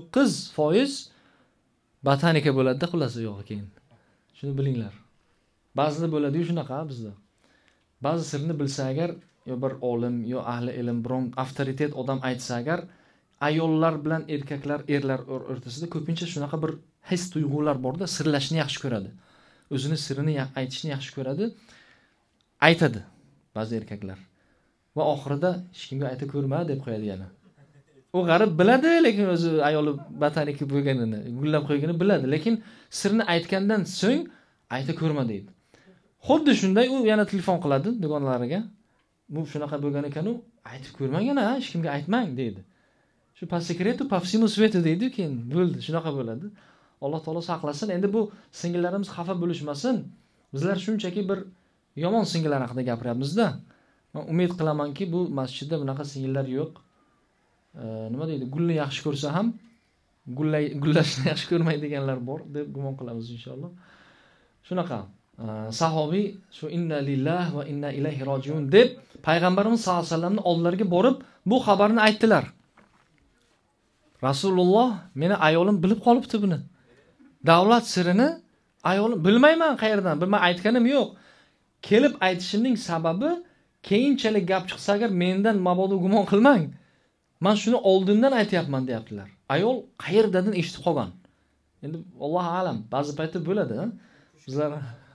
99.9% botanika bo'ladi-da xullas yo'q keyin. Shuni bilinglar. Ba'zida bo'ladi-yu shunaqa bizda. Ba'zi sirni bilsa agar, yo bir olim, yo ahli ilm, biron avtoritet odam aytsa agar, ayollar bilan erkaklar, erlar o'rtasida ko'pincha shunaqa bir his tuyg'ular borda, sirlashni yaxshi ko'radi. O'zini sirini aytishni yaxshi ko'radi. Aytadi ba'zi erkaklar. Va oxirida hech kimga ayta ko'rma deb qo'yadi yana. U g'arib biladi, lekin o'zi ayoli bataniki bo'lganini, gullab qo'yganini biladi, lekin sirni aytgandan so'ng ayta ko'rma deydi. Xuddi shunday u yana telefon qiladi dugonalariga. Bu shunaqa bo'lgan ekan, u aytib ko'rmagin, hech kimga aytmang deydi. Shu по секрету по всему свету deydi, keyin bo'ldi, shunaqa bo'ladi. Alloh taolo saqlasin. Endi bu singillarimiz xafa bo'lishmasin. Bizlar shunchaki bir yomon singillar haqida gapiryapmiz-da. Men umid qilamanki, bu masjidda bunaqa singillar yo'q. Nima deydi? Gulni yaxshi ko'rsa ham gullashni yaxshi ko'rmaydiganlar bor deb gumon qilamiz inshaalloh. Shunaqa. Sahobiy shu inna lillahi va inna ilayhi rojiun deb payg'ambarimiz sollallohu alayhi vasallamning oldilariga borib bu xabarni aytdilar. Rasululloh, meni ayolim bilib qolibdi buni. Davlat sirini ayolim bilmayman qayerdan, bilmay aytganim yo'q. Kelib aytishimning sababi keyinchalik gap chiqsa agar mendan mabodo gumon qilmang. Men shuni oldindan aytayapman deyaptilar. Ayol qayerdan eshitib qolgan. Endi Alloh a'lam, ba'zi paytda bo'ladi, bizlar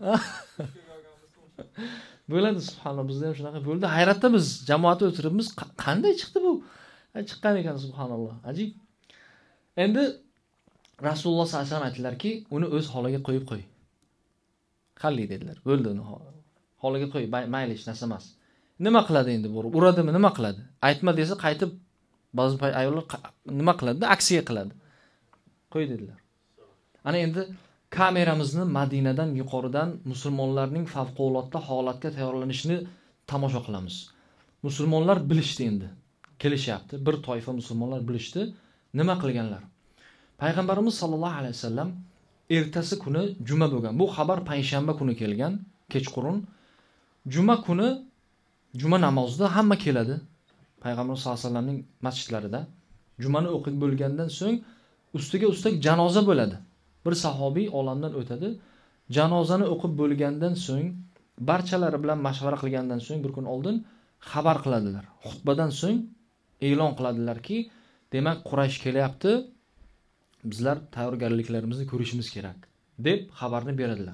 bo'ladi, subhanalloh, bizda ham shunaqa bo'ldi. Hayratda biz jamoatda o'tiribmiz, qanday chiqdi bu? Chiqqan ekan, subhanalloh, ajib. Endi Rasululloh sollallohu alayhi vasallam aytdilarki, uni o'z holiga qo'yib qo'y. Qalli dedilar. Bo'ldi uni holiga qo'y, mayli, hech narsa emas. Nima qiladi endi bu? Uradimi, nima qiladi? Aytma desa qaytib ba'zi ayollar nima qiladi? Aksiya qiladi. Qo'y dedilar. Ana endi kameramizni Madinadan yuqoridan musulmonlarning favqulodda holatga tayyorlanishini tomosha qilamiz. Musulmonlar bilishdi endi. Kelishyapti. Bir toifa musulmonlar bilishdi. Nima qilganlar? Payg'ambarimiz sollallohu alayhi vasallam ertasi kuni juma bo'lgan. Bu xabar payshanba kuni kelgan, kechqurun. Juma kuni juma namozida hamma keladi. Payg'ambarimiz sollallohu alayhi vasallamning masjidlarida jumani o'qib bo'lgandan so'ng ustiga ustak janoza bo'ladi. Bir sahobiy olamdan o'tadi. Janozani o'qib bo'lgandan so'ng barchalari bilan mashvara qilgandan so'ng bir kun oldin xabar qiladilar. Xutbadan so'ng e'lon qiladilarki, demak Quraysh kelyapti. Bizlar tayyorgarliklarimizni ko'rishimiz kerak deb xabarni beradilar.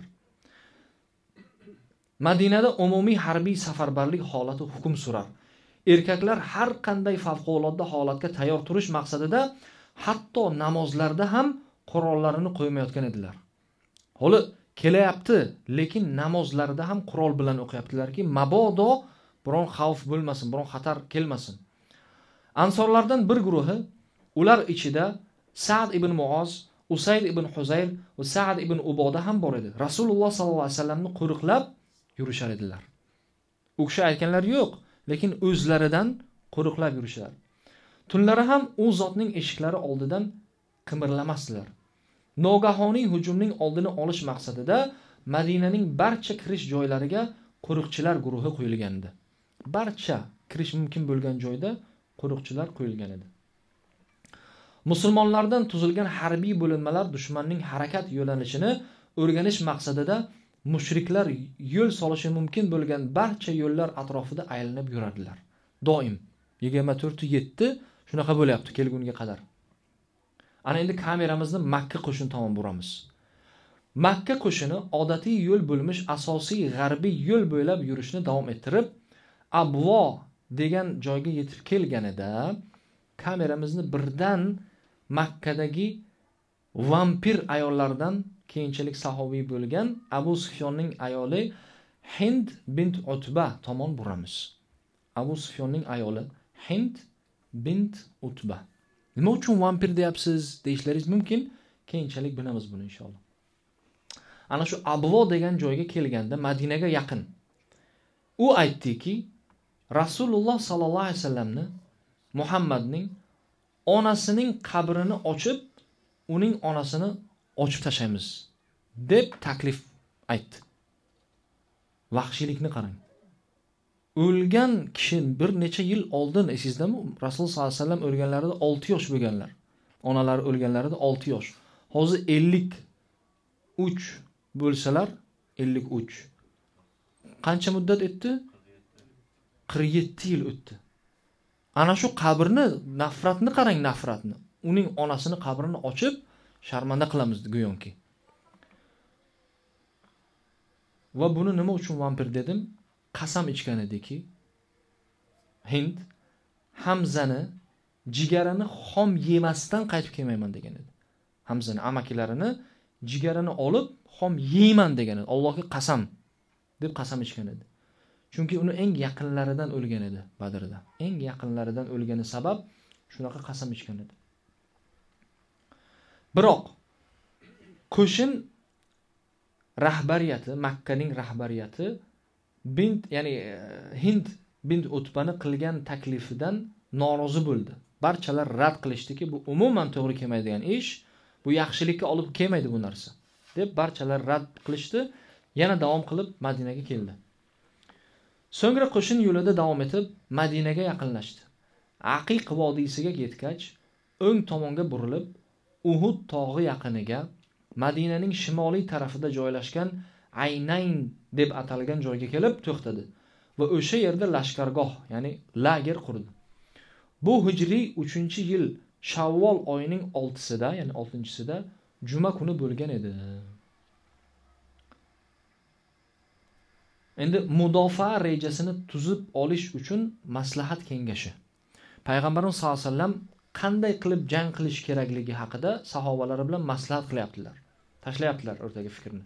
Madinada umumiy harbiy safarbarlik holati hukm surar. Erkaklar har qanday favqulodda holatga tayyor turish maqsadida hatto namozlarda ham qurollarini qo'ymayotgan edilar. Holi kelyapti, lekin namozlarda ham qurol bilan o'qiyaptilarki, mabodo biron xavf bo'lmasin, biron xatar kelmasin. Ansorlardan bir guruhi, ular ichida Sa'd ibn Muoz, Usayd ibn Huzayr va Sa'd ibn Uboda ham bor edi. Rasululloh sallallohu alayhi vasallamni qo'riqlab yurishar edilar. U kishi aytganlar yo'q, lekin o'zlaridan qo'riqlab yurishar. Tunlari ham u zotning eshiklari oldidan qimirlamasdilar. Nogahoniy hujumning oldini olish maqsadida Madinaning barcha kirish joylariga qo'riqchilar guruhi qo'yilgandi. Barcha kirish mumkin bo'lgan joyda qo'riqchilar qo'yilgan edi. Musulmonlardan tuzilgan harbiy bo'linmalar dushmanning harakat yo'nalishini o'rganish maqsadida mushriklar yo'l solishi mumkin bo'lgan barcha yo'llar atrofida aylanib yurardilar. Doim 24/7 shunaqa bo'lyapti kelgunga qadar. Ana endi kameramizni Makka qo'shini tomon buramiz. Makka qo'shini odatiy yo'l bo'lmish asosiy g'arbiy yo'l bo'ylab yurishni davom ettirib, Abvo degan joyga yetib kelganida kameramizni birdan Makkadagi vampir ayollardan keyinchalik sahobiy bo'lgan Abu Sufyonning ayoli Hind bint Utba tomon buramiz. Abu Sufyonning ayoli Hind bint Utba. Nima uchun vampir deyapsiz deyishlaringiz mumkin. Keyinchalik bilamiz buni inshaalloh. Ana shu Abvo degan joyga kelganda Madinaga yaqin. U aytdiki, Rasululloh sallallohu alayhi vasallamni Muhammadning onasining qabrini ochib, uning onasini ochib tashlaymiz deb taklif aytdi. Vahshiylikni qarang. O'lgan kishi bir necha yil oldin esizdami? Rasululloh sallallohu alayhi vasallam o'lganlarida 6 yosh bo'lganlar. Onalari o'lganlarida 6 yosh. Hozir 53 bo'lsalar, 53. qancha muddat o'tdi? 47 yil o'tdi. Ana shu qabrni, nafratni qarang, nafratni. Uning onasini qabrini ochib sharmanda qilamiz go'yoki. Va buni nima uchun vampir dedim? Qasam ichgan ediki, Hind Hamzani jigarini xom yemasdan qaytib kelmayman degan edi. Hamzani amakilarini jigarini olib xom yeyman degan edi. Allohga qasam deb qasam ichgan edi. Chunki uni eng yaqinlaridan o'lgan edi Badrda. Eng yaqinlaridan o'lgani sabab shunaqa qasam ichgan edi. Biroq qo'shin rahbariyati, Makkaning rahbariyati Hind bint Utbani qilgan taklifidan norozi bo'ldi. Barchalar rad qilishdiki, bu umuman to'g'ri kelmaydigan ish, bu yaxshilikka olib kelmaydi bu narsa deb barchalar rad qilishdi. Yana davom qilib Madinaga keldi. So'ngra qo'shin yo'lida davom etib Madinaga yaqinlashdi. Aqiq vodiysiga yetgach, o'ng tomonga burilib, Uhud tog'i yaqiniga, Madinaning shimoliy tarafida joylashgan Aynayn deb atalgan joyga kelib to'xtadi va o'sha yerda lashkargoh, ya'ni lager qurdi. Bu hijriy 3-yil Shavvol oyining 6-sida, ya'ni 6-sida juma kuni bo'lgan edi. Endi mudofaa rejasini tuzib olish uchun maslahat kengashi. Payg'ambarimiz sollallohu alayhi vasallam qanday qilib jang qilish kerakligi haqida sahobalari bilan maslahat qilyaptilar. Tashlayaptilar o'rtaga fikrni.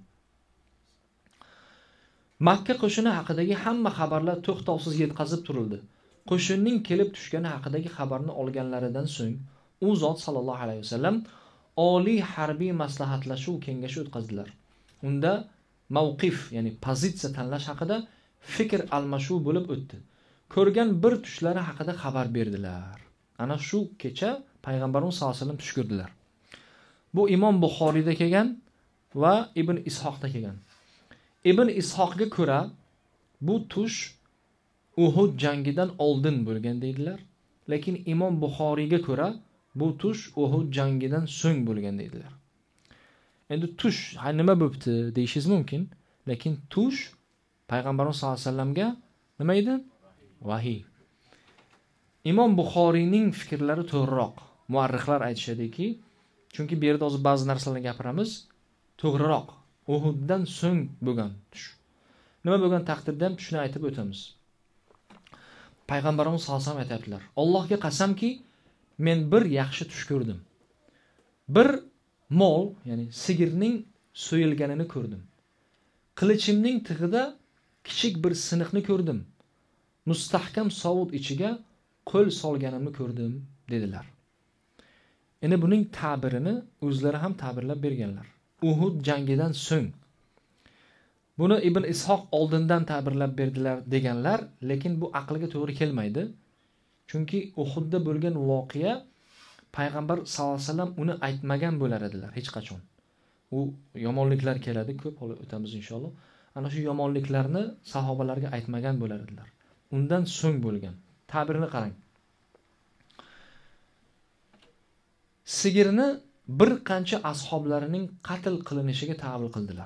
Makka qo'shini haqidagi hamma xabarlar to'xtovsiz yetkazib turildi. Qo'shinning kelib tushgani haqidagi xabarni olganlaridan so'ng u zot sallallohu alayhi vasallam oliy harbiy maslahatlashuv kengashi o'tkazdilar. Unda mavqif, ya'ni pozitsiya tanlash haqida fikr almashuv bo'lib o'tdi. Ko'rgan bir tushlari haqida xabar berdilar. Ana shu kecha payg'ambarimiz sollallohu alayhi vasallam tush ko'rdilar. Bu Imom Buxoriyda kelgan va Ibn Ishoqda kelgan. Ibn Ishoqga ko'ra bu tush Uhud jangidan oldin bo'lgan deydilar. Lekin Imom Buxoriyga ko'ra bu tush Uhud jangidan so'ng bo'lgan deydilar. Endi tush nima bo'pti deyishingiz mumkin, lekin tush payg'ambarimiz sollallohu alayhi vasallamga nima edi? Vahiy. Imom Buxoriyning fikrlari to'g'riroq. Muarrixlar aytishadiki, chunki bu yerda hozir ba'zi narsalarni gapiramiz, to'g'riroq. Uhuddan so'ng bo'lgan tush. Nima bo'lgan taqdirda ham tushni aytib o'tamiz. Payg'ambarimiz sollallohu alayhi vasallam aytadilar: "Allohga qasamki, men bir yaxshi tush ko'rdim. Bir mol, ya'ni sigirning so'yilganini ko'rdim. Qilichimning tig'ida kichik bir siniqni ko'rdim. Mustahkam sovut ichiga qo'l solganimni ko'rdim" dedilar. Endi buning ta'birini o'zlari ham ta'birlab berganlar. Uhud jangidan so'ng. Buni Ibn Ishoq oldindan ta'birlab berdilar deganlar, lekin bu aqlga to'g'ri kelmaydi. Chunki Uhudda bo'lgan voqea payg'ambar sallallohu alayhi vasallam uni aytmagan bo'lar edilar hech qachon. U yomonliklar keladi, ko'p o'tamiz inshaalloh. Ana shu yomonliklarni sahobalarga aytmagan bo'lar edilar. Undan so'ng bo'lgan. Ta'birini qarang. Sigirni bir qancha ashablarining qatl qilinishiga ta'bir qildilar.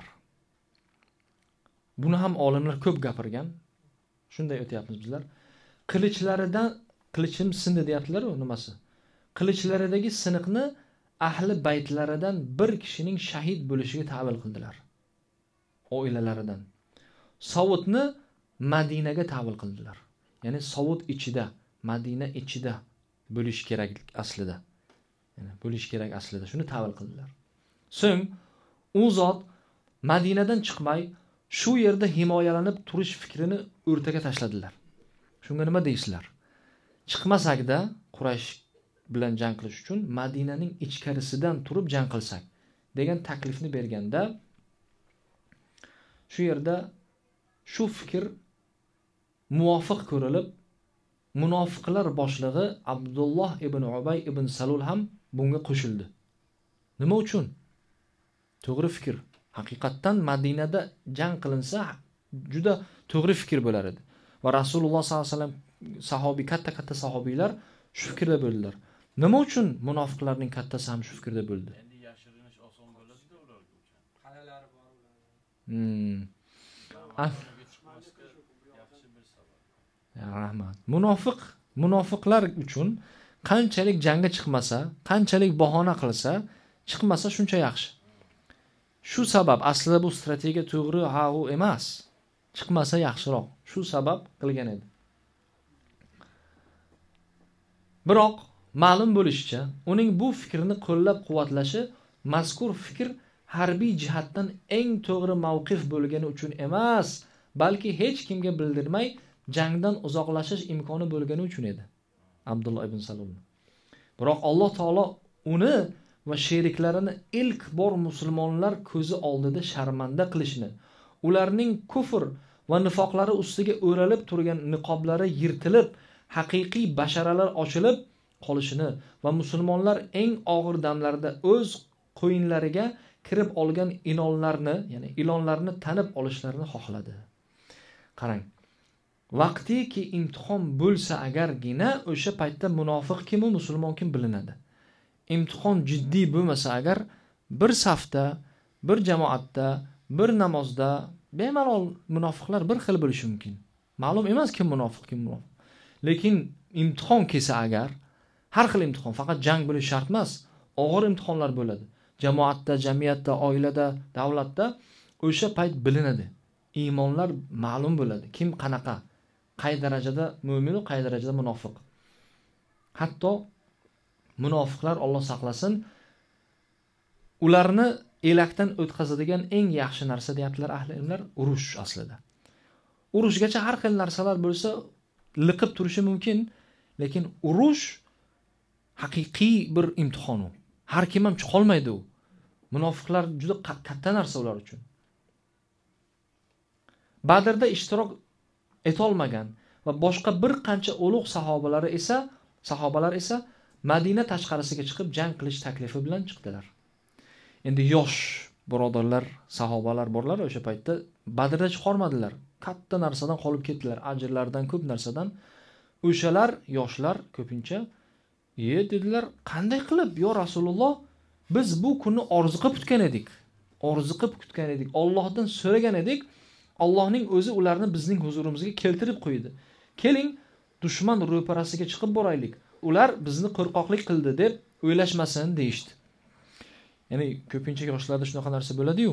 Buni ham olimlar ko'p gapirgan. Shunday o'tyapmiz bizlar. Qilichlaridan qilichim sindi deyaptilar u nimasi? Qilichlaridagi siniqni ahli baytlaridan bir kishining shahid bo'lishiga ta'bir qildilar. Oilalaridan. Sovutni Madinaga ta'bir qildilar. Ya'ni sovut ichida, Madina ichida bo'lish kerak aslida. Ya'ni bo'lish kerak aslida. Shuni ta'bir qildilar. So'ng u zot Madinadan chiqmay shu yerda himoyalanib turish fikrini o'rtaga tashladilar. Shunga nima deysizlar? Chiqmasakda Quraysh bilan jang qilish uchun Madinaning ichkarisidan turib jang qilsak degan taklifni berganda shu yerda shu fikr muvofiq ko'rilib, munofiqlar boshlig'i Abdulloh ibn Ubay ibn Salul ham bunga qo'shildi. Nima uchun? To'g'ri fikr. Haqiqatdan Madinada jang qilinsa juda to'g'ri fikr bo'lar edi. Va Rasululloh sollallohu alayhi vasallam sahobiy, katta sahobiylar shu fikrda bo'ldilar. Nima uchun munofiqlarning kattasi ham shu fikrda bo'ldi? Endi yashirinish oson bo'ladi-da ularga uchun. Qalalari bor ularning. Rahmat. Munofiqlar uchun qanchalik jangga chiqmasa, qanchalik bahona qilsa, chiqmasa shuncha yaxshi. Shu sabab aslida bu strategiya to'g'ri u emas. Chiqmasa yaxshiroq. Shu sabab qilgan edi. Biroq ma'lum bo'lishicha, uning bu fikrini qo'llab-quvvatlashi mazkur fikr harbiy jihatdan eng to'g'ri mavqif bo'lgani uchun emas, balki hech kimga bildirmay jangdan uzoqlashish imkoni bo'lgani uchun edi. Abdulloh ibn Salul. Biroq Alloh taolo uni va sheriklarini ilk bor musulmonlar ko'zi oldida sharmanda qilishni, ularning kufr va nifoqlari ustiga o'ralib turgan niqoblari yirtilib, haqiqiy basharalar ochilib qolishini va musulmonlar eng og'ir damlarda o'z qo'yinlariga kirib olgan ilonlarni tanib olishlarini xohladi. Qarang. Vaqtiki imtihon bo'lsa agargina o'sha paytda munofiq kim va musulmon kim bilinadi. Imtihon jiddiy bo'lmasa agar bir safda, bir jamoatda, bir namozda bemalol munofiqlar bir xil bo'lishi mumkin. Ma'lum emas kim munofiq, kim munofiq. Lekin imtihon kelsa agar, har xil imtihon, faqat jang bo'lishi shart emas, og'ir imtihonlar bo'ladi. Jamoatda, jamiyatda, oilada, davlatda o'sha payt bilinadi. Iymonlar ma'lum bo'ladi. Kim qanaqa, qay darajada mu'min va qay darajada munofiq. Hatto munofiqlar Alloh saqlasin, ularni elakdan o'tkazadigan eng yaxshi narsa deyaptilar ahli ilmlar, urush aslida. Urushgacha har xil narsalar bo'lsa liqib turishi mumkin, lekin urush haqiqiy bir imtihon u. Har kim ham chiqolmaydi u. Munofiqlar juda katta narsa ular uchun. Badrda ishtirok etolmagan va boshqa bir qancha ulug' sahobalar esa Madina tashqarisiga chiqib jang qilish taklifi bilan chiqdilar. Endi yosh birodarlar, sahobalar borlar o'sha paytda Badrda chiqormadilar. Katta narsadan qolib ketdilar, ajrlardan, ko'p narsadan. O'shalar yoshlar ko'pincha dedilar, qanday qilib yo Rasululloh, biz bu kunni orziqib kutgan edik. Allohdan so'ragan edik. Allohning o'zi ularni bizning huzurimizga keltirib qo'ydi. Keling, dushman ro'parasiga chiqib boraylik. Ular bizni qo'rqoqlik qildi deb o'ylashmasin deyishdi. Ya'ni ko'pincha yoshlarda shunaqa narsa bo'ladi-yu.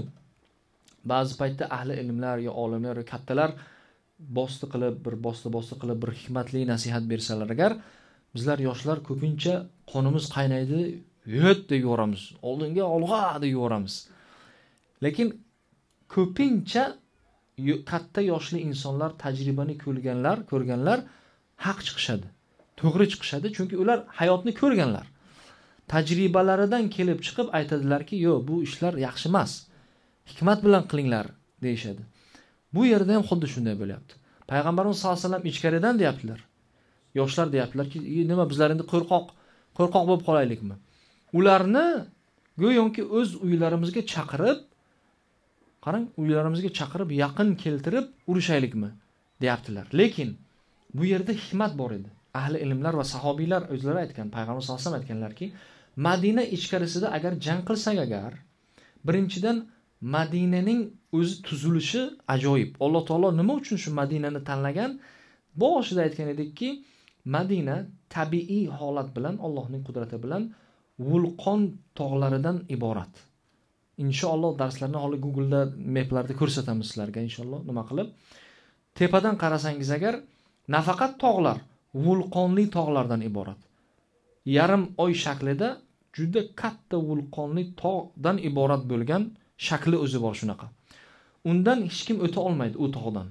Ba'zi paytda ahli ilmlar yo olimlar yo kattalar bosti qilib bir hikmatli nasihat bersalar agar, bizlar yoshlar ko'pincha qonimiz qaynaydi, yo't deb yoramiz. Oldinga olg'a deb yoramiz. Lekin ko'pincha katta yoshli insonlar, tajribani ko'rganlar haq chiqishadi. To'g'ri chiqishadi, chunki ular hayotni ko'rganlar. Tajribalaridan kelib chiqib aytadilarki, "Yo'q, bu ishlar yaxshi emas. Hikmat bilan qilinglar" deyshadi. Bu yerda ham xuddi shunday bo'lyapti. Payg'ambarimiz sollallohu alayhi vasallam ichkaridan deyaptilar. Yoshlar deyaptilarki, "Nima bizlar endi qo'rqoq bo'lib qolaylikmi?" Ularni go'yoki o'z uylarimizga chaqirib, qarang, uylarimizga chaqirib, yaqin keltirib urushaylikmi deyaptilar. Lekin bu yerda hikmat bor edi. Ahli ilmlar va sahobiylar o'zlari aytgan, Payg'ambar sollallohu alayhi vasallam aytganlarki, Madina ichkarisida agar jang qilsak agar, birinchidan Madinaning o'zi tuzilishi ajoyib. Alloh taolo nima uchun shu Madinani tanlagan? Boshida aytgan edikki, Madina tabiiy holat bilan, Allohning qudrati bilan vulqon tog'laridan iborat. Inshaalloh darslarni hali Google'da maplarda ko'rsatamiz sizlarga inshaalloh nima qilib. Tepadan qarasangiz agar nafaqat tog'lar, vulqonli tog'lardan iborat. Yarim oy shaklida juda katta vulqonli tog'dan iborat bo'lgan shakli o'zi bor shunaqa. Undan hech kim o'ta olmaydi u tog'dan.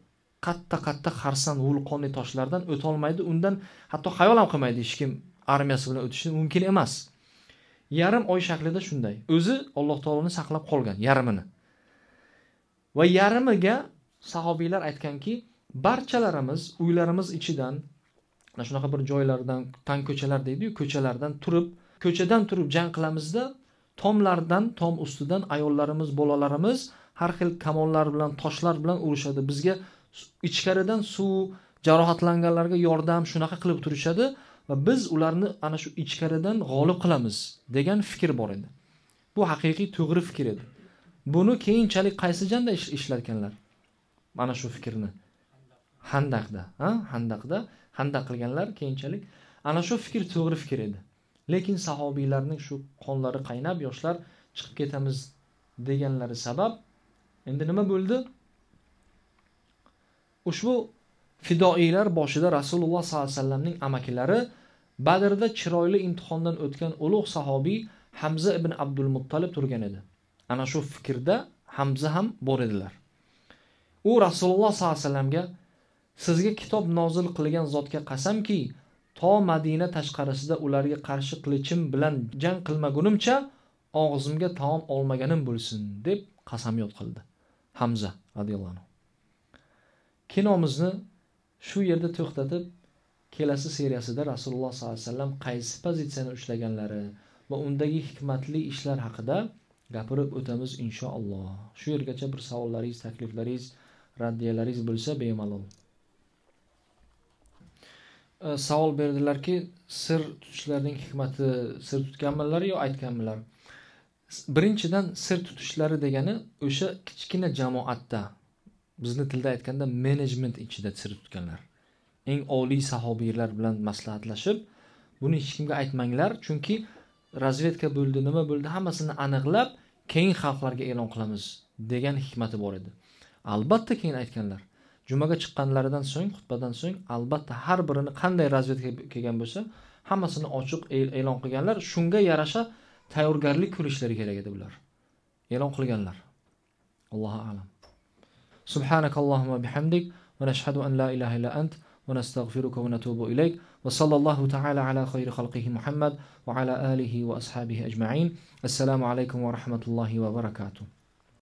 Katta xarsan vulqonli toshlardan o'ta olmaydi. Undan hatto xayol ham qilmaydi hech kim armiyasi bilan o'tishi mumkin emas. Yarim oy shaklida shunday. O'zi Alloh taoloning saqlab qolgan yarimini. Va yarimiga sahobiylar aytganki, barchalarimiz uylarimiz ichidan, shunaqa bir joylardan, tang ko'chalar deydi-yu, ko'chadan turib jang qilamizda, tom ustidan ayollarimiz, bolalarimiz har xil kamonlar bilan, toshlar bilan urushadi. Bizga ichkaridan suv, jarohatlanganlarga yordam shunaqa qilib turishadi va biz ularni ana shu ichkaridan g'olib qilamiz degan fikr bor edi. Bu haqiqiy to'g'ri fikr edi. Buni keyinchalik qaysi jangda ishlatganlar? Mana shu fikrni. handaq qilganlar keyinchalik. Ana shu fikr to'g'ri fikr edi. Lekin sahobiylarning shu qonlari qaynab, yoshlar chiqib ketamiz deganlari sabab endi nima bo'ldi? Ushbu fidoilar boshida Rasululloh sollallohu alayhi vasallamning amakilari Badrda chiroyli imtihondan o'tgan ulug' sahobiy Hamza ibn Abdul Muttalib turgan edi. Ana shu fikrda Hamza ham bor edilar. U Rasululloh sollallohu alayhi vasallamga sizga kitob nozil qilgan zotga qasamki, to Madina tashqarisida ularga qarshi qilichim bilan jang qilmagunimcha og'zimga taom olmaganim bo'lsin deb qasamyod qildi. Hamza radhiyallohu anhu. Kinomizni shu yerda to'xtatib, kelasi seriyasida Rasululloh sollallohu alayhi vasallam qaysi pozitsiyani ushlaganlari va undagi hikmatli ishlar haqida gapirib o'tamiz inshaalloh. Shu yergacha bir savollaringiz, takliflaringiz, raddiyalaringiz bo'lsa bemalol. Savol berdilarki, sir tutishlarning hikmati, sir tutganmilar yo aytganmilar? Birinchidan sir tutishlari degani o'sha kichkina jamoatda, bizni tilda aytganda menejment ichida sir tutganlar. Eng oliy sahobiylar bilan maslahatlashib, buni hech kimga aytmanglar, chunki razvedka bo'ldi, nima bo'ldi, hammasini aniqlab, keyin xalqlarga e'lon qilamiz degan hikmati bor edi. Albatta keyin aytganlar. Jumaga chiqqanlaridan so'ng, xutbadan so'ng albatta har birini qanday razvedka kelgan bo'lsa, hammasini ochiq e'lon qilganlar. Shunga yarasha tayyorgarlik ko'rishlari kerak edi bular. E'lon qilganlar. Allohu a'lam. Subhanakallohumma bihamdik va nashhadu an la ilaha illa ant va nastaghfiruka va natubu ilayk va sallallohu ta'ala ala khayri khalqihi Muhammad va ala alihi va ashabihi ajma'in. Assalomu alaykum va rahmatullohi va barakatuh.